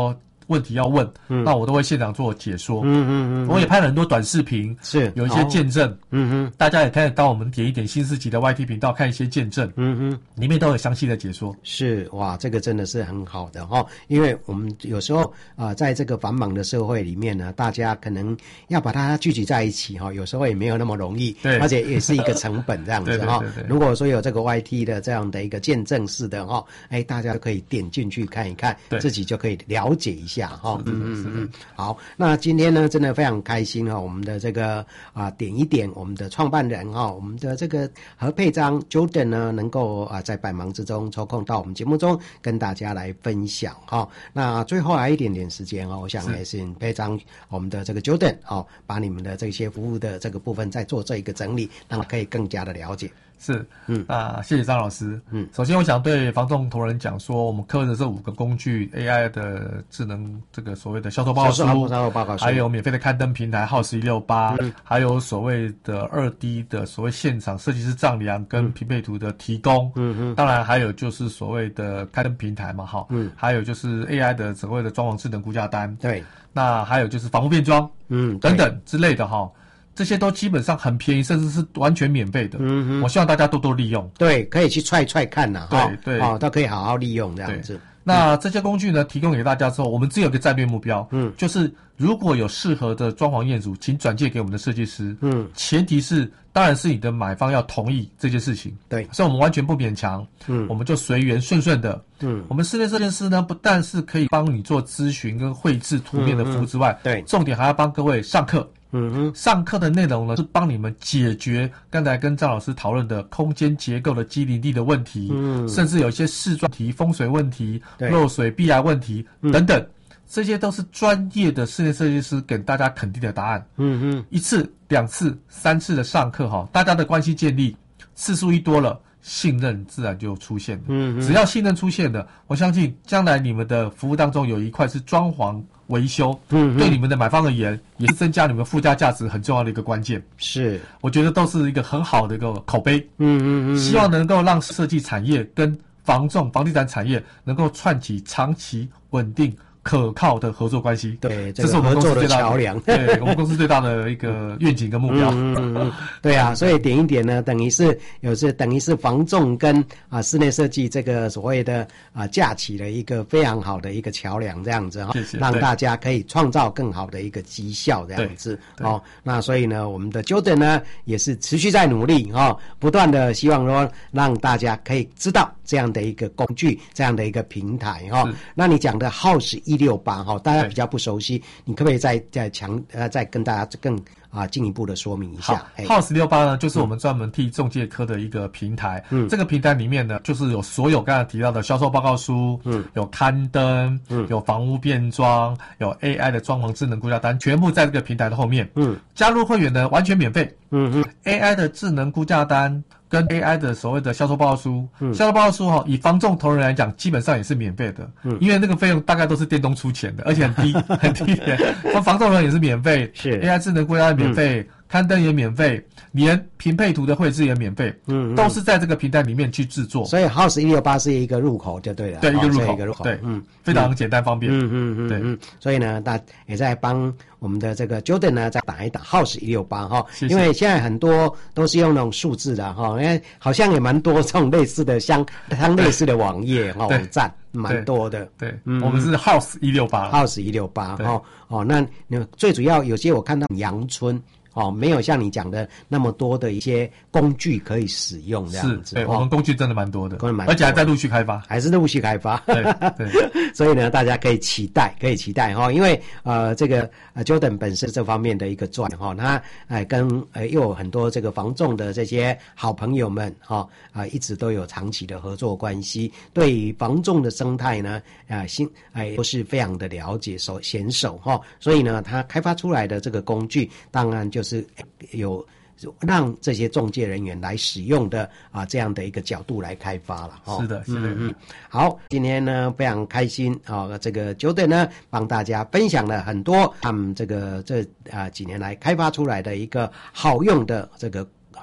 问题要问， 嗯那我都会现场做解说。 嗯嗯嗯， 我也拍了很多短视频， 是有一些见证。 嗯哼， 大家也可以到我们点一点新世纪的 Y T 频道看一些见证。 嗯哼， 里面都有详细的解说。 是哇，这个真的是很好的哈、哦，因为我们有时候啊、呃，在这个繁忙的社会里面呢，大家可能要把它聚集在一起哈、哦，有时候也没有那么容易， 对， 而且也是一个成本这样子哈、哦。 对对对对， 如果说有这个 Y T 的这样的一个见证式的哈、哦，哎，大家都可以点进去看一看，自己就可以了解一下哈、哦。嗯嗯嗯，好，那今天呢，真的非常开心哈、哦，我们的这个啊点一点，我们的创办人哈、哦，我们的这个何佩章 Jordan 呢，能够啊在百忙之中抽空到我们节目中跟大家来分享哈、哦。那最后还有一点点时间哦，我想也是佩章我们的这个 Jordan 哦，把你们的这些服务的这个部分再做这一个整理，让可以更加的了解。 是，嗯啊，谢谢张老师。嗯，首先我想对房仲同仁讲说，我们科的这五个工具 ，A I 的智能这个所谓的销售报告书， 销售报告书， 还有免费的刊登平台 House 一六八，还有所谓的二 D 的所谓现场设计师丈量跟匹配图的提供。嗯嗯，当然还有就是所谓的刊登平台嘛，哈，嗯，还有就是 A I 的所谓的装潢智能估价单。 对， 那还有就是房屋变装，嗯，等等之类的哈。这些都基本上很便宜，甚至是完全免费的。嗯哼，我希望大家多多利用。 对，可以去踹踹看呐、 啊。对对， 哦，都可以好好利用这样子。 那这些工具呢，提供给大家之后，我们只有一个战略目标，嗯，就是如果有适合的装潢业主，请转介给我们的设计师。嗯，前提是当然是你的买方要同意这件事情。 对， 所以我们完全不勉强。嗯，我们就随缘顺顺的。嗯，我们室内设计师呢，不但是可以帮你做咨询跟绘制图面的服务之外， 嗯嗯、对， 重点还要帮各位上课。 嗯哼， 上课的内容呢是帮你们解决刚才跟张老师讨论的空间结构的肌离地的问题，嗯，甚至有一些视状题、风水问题、漏水壁癌问题、嗯、等等，这些都是专业的室内设计师给大家肯定的答案。嗯哼，一次、两次、三次的上课哈，大家的关系建立，次数一多了，信任自然就出现了。嗯，只要信任出现了，我相信将来你们的服务当中有一块是装潢维修，嗯，对你们的买方而言，也是增加你们附加价值很重要的一个关键。 是， 我觉得都是一个很好的一个口碑。嗯嗯嗯，希望能够让设计产业跟房仲、房地产产业能够串起长期稳定可靠的合作关系。 对， 这是我们公司最大的桥梁。 对，我们公司最大的一个愿景跟目标。 嗯嗯嗯，对啊，所以点一点呢，等于是有是等于是房仲跟啊室内设计这个所谓的啊架起了一个非常好的一个桥梁，这样子哈、哦，让大家可以创造更好的一个绩效，这样子哦。那所以呢，我们的 Jordan 呢也是持续在努力哈、哦，不断的希望说让大家可以知道这样的一个工具，这样的一个平台哈、哦。那你讲的 House 一六八哈，大家比较不熟悉，你可不可以再再强呃再跟大家更啊进一步的说明一下？ 好 ，House 六八呢，就是我们专门替仲介科的一个平台。嗯，这个平台里面呢，就是有所有刚才提到的销售报告书，嗯，有刊登，嗯，有房屋变装，有 A I 的装潢智能估价单，全部在这个平台的后面。嗯，加入会员呢完全免费。嗯嗯 ，A I 的智能估价单。跟 A I 的所谓的销售报告书，嗯、销售报告书哈、哦，以房仲同仁来讲，基本上也是免费的，嗯，因为那个费用大概都是店东出钱的，而且很低很低的。那房仲同仁也是免费， 是 A I 智能估价免费。嗯刊登也免费，连平配图的绘制也免费，嗯, 嗯，都是在这个平台里面去制作。 所以 House 一六八是一个入口就对了， 对，一个入口， 一个入口， 对，嗯，非常简单方便， 嗯嗯嗯，对，嗯，所以呢，大也在帮我们的这个 Jordan 呢，再打一打 House 一六八哈，因为现在很多都是用那种数字的哈，因为好像也蛮多这种类似的相相类似的网页哈网站。蛮多的， 对，对嗯、我们是 House 一六八 ，House 一六八哈哦，那最主要有些我看到阳春哦，没有像你讲的那么多的一些工具可以使用这样子。 是，对， 哦、 我们工具真的蛮多的， 真的蛮多的， 而且还在陆续开发， 还是陆续开发。 对对， 所以呢，大家可以期待，可以期待哈、哦，因为呃，这个呃 Jordan 本身这方面的一个赚哈，他哎、呃、跟呃又有很多这个房仲的这些好朋友们哈啊、呃，一直都有长期的合作关系，对于房仲的生态呢啊、呃、新哎、呃、都是非常的了解手娴熟哈、哦，所以呢，他开发出来的这个工具，当然就是有。让这些仲介人员来使用的啊，这样的一个角度来开发了。 哦、是的，是的。 嗯嗯。好，今天呢非常开心啊，这个 Jordan 呢帮大家分享了很多他们这个这啊几年来开发出来的一个好用的这个。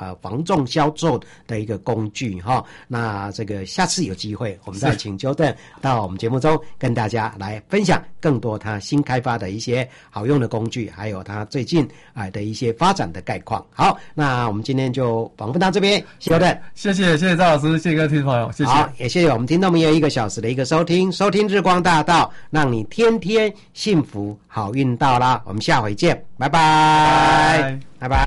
呃防重销售的一个工具哈、哦。那这个下次有机会，我们再请邱邓到我们节目中跟大家来分享更多他新开发的一些好用的工具，还有他最近啊、呃、的一些发展的概况。好，那我们今天就访问到这边，谢谢邱邓， 谢谢谢谢赵老师，谢谢各位听众朋友，谢谢。 好，也谢谢我们听众朋友一个小时的一个收听，收听日光大道，让你天天幸福好运到啦。我们下回见，拜拜，拜拜。拜拜。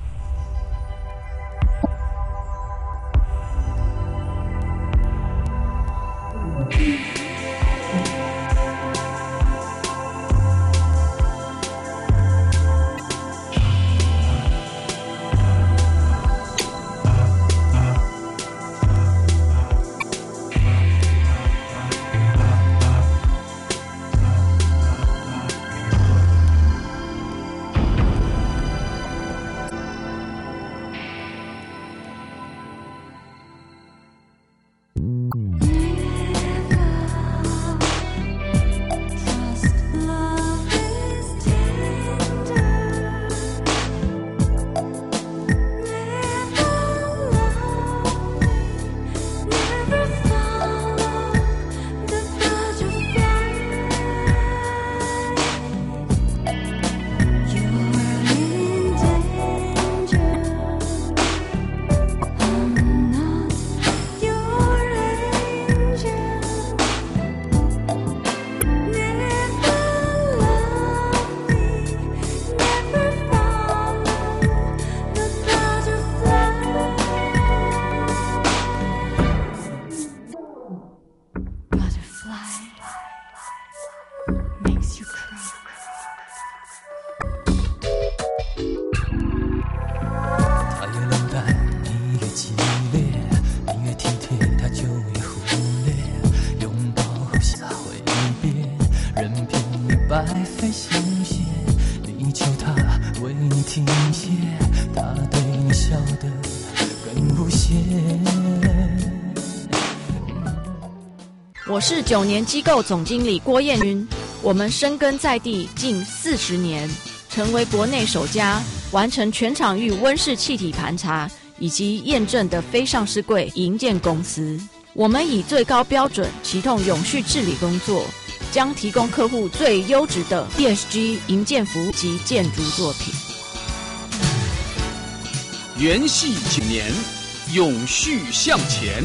我是九年机构总经理郭燕云，我们深耕在地近四十年，成为国内首家完成全场域温室气体盘查以及验证的非上市柜营建公司。我们以最高标准启动永续治理工作，将提供客户最优质的 E S G 营建服务及建筑作品。 元系青年，永续向前。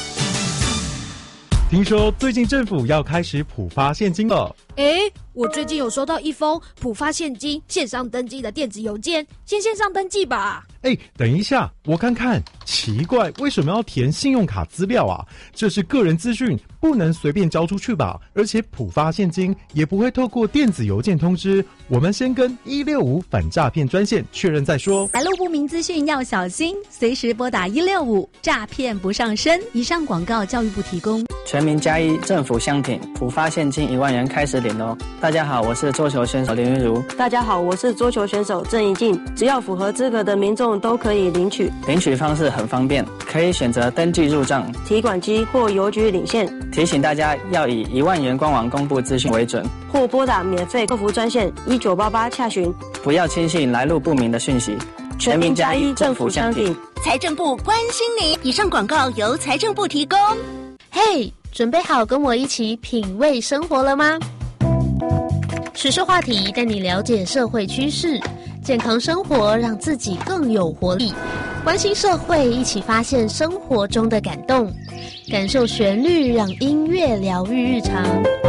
听说最近政府要开始普发现金了。 诶，我最近有收到一封普发现金线上登记的电子邮件，先线上登记吧。 诶，等一下，我看看，奇怪，为什么要填信用卡资料啊？这是个人资讯，不能随便交出去吧？而且普发现金也不会透过电子邮件通知，我们先跟一六五反诈骗专线确认再说。 来路不明资讯要小心，随时拨打一六五，诈骗不上身。以上广告教育部提供。 全民加一，政府相挺，普发现金一万元开始领哦。大家好，我是桌球选手林云如。 大家好，我是桌球选手郑怡静。只要符合资格的民众都可以领取。 领取方式很方便，可以选择登记入账、 提款机或邮局领现。 提醒大家要以一万元官网公布资讯为准， 或拨打免费客服专线一九八八洽询。 不要轻信来路不明的讯息。 全民加一，政府相挺。 财政部关心你。以上广告由财政部提供。 嘿，准备好跟我一起品味生活了吗？时事话题带你了解社会趋势，健康生活让自己更有活力。关心社会，一起发现生活中的感动，感受旋律，让音乐疗愈日常。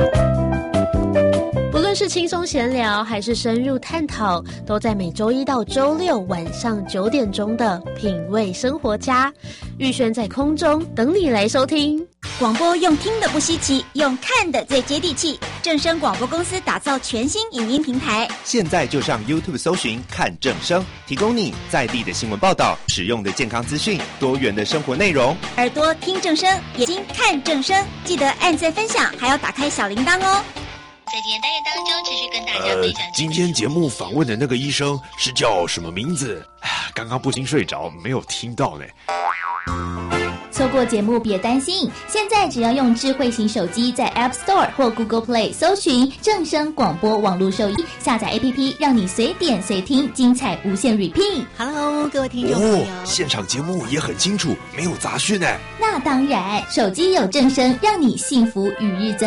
不论是轻松闲聊还是深入探讨，都在每周一到周六晚上九点钟的品味生活家，玉轩在空中等你来收听。 广播用听的不稀奇，用看的最接地气。正声广播公司打造全新影音平台， 现在就上 YouTube 搜寻看正声，提供你在地的新闻报道、实用的健康资讯、多元的生活内容。 耳朵听正声，眼睛看正声，记得按赞分享，还要打开小铃铛哦。 在今天单元当中，持续跟大家分享。 呃，今天节目访问的那个医生是叫什么名字？刚刚不禁睡着，没有听到呢。 错过节目别担心，现在只要用智慧型手机在 App Store 或 Google Play 搜寻正声广播网络收音，下载 A P P 让你随点随听，精彩无限 repeat。 Hello， 各位听众朋友、 哦、现场节目也很清楚，没有杂讯哎。 那当然，手机有正声，让你幸福与日增。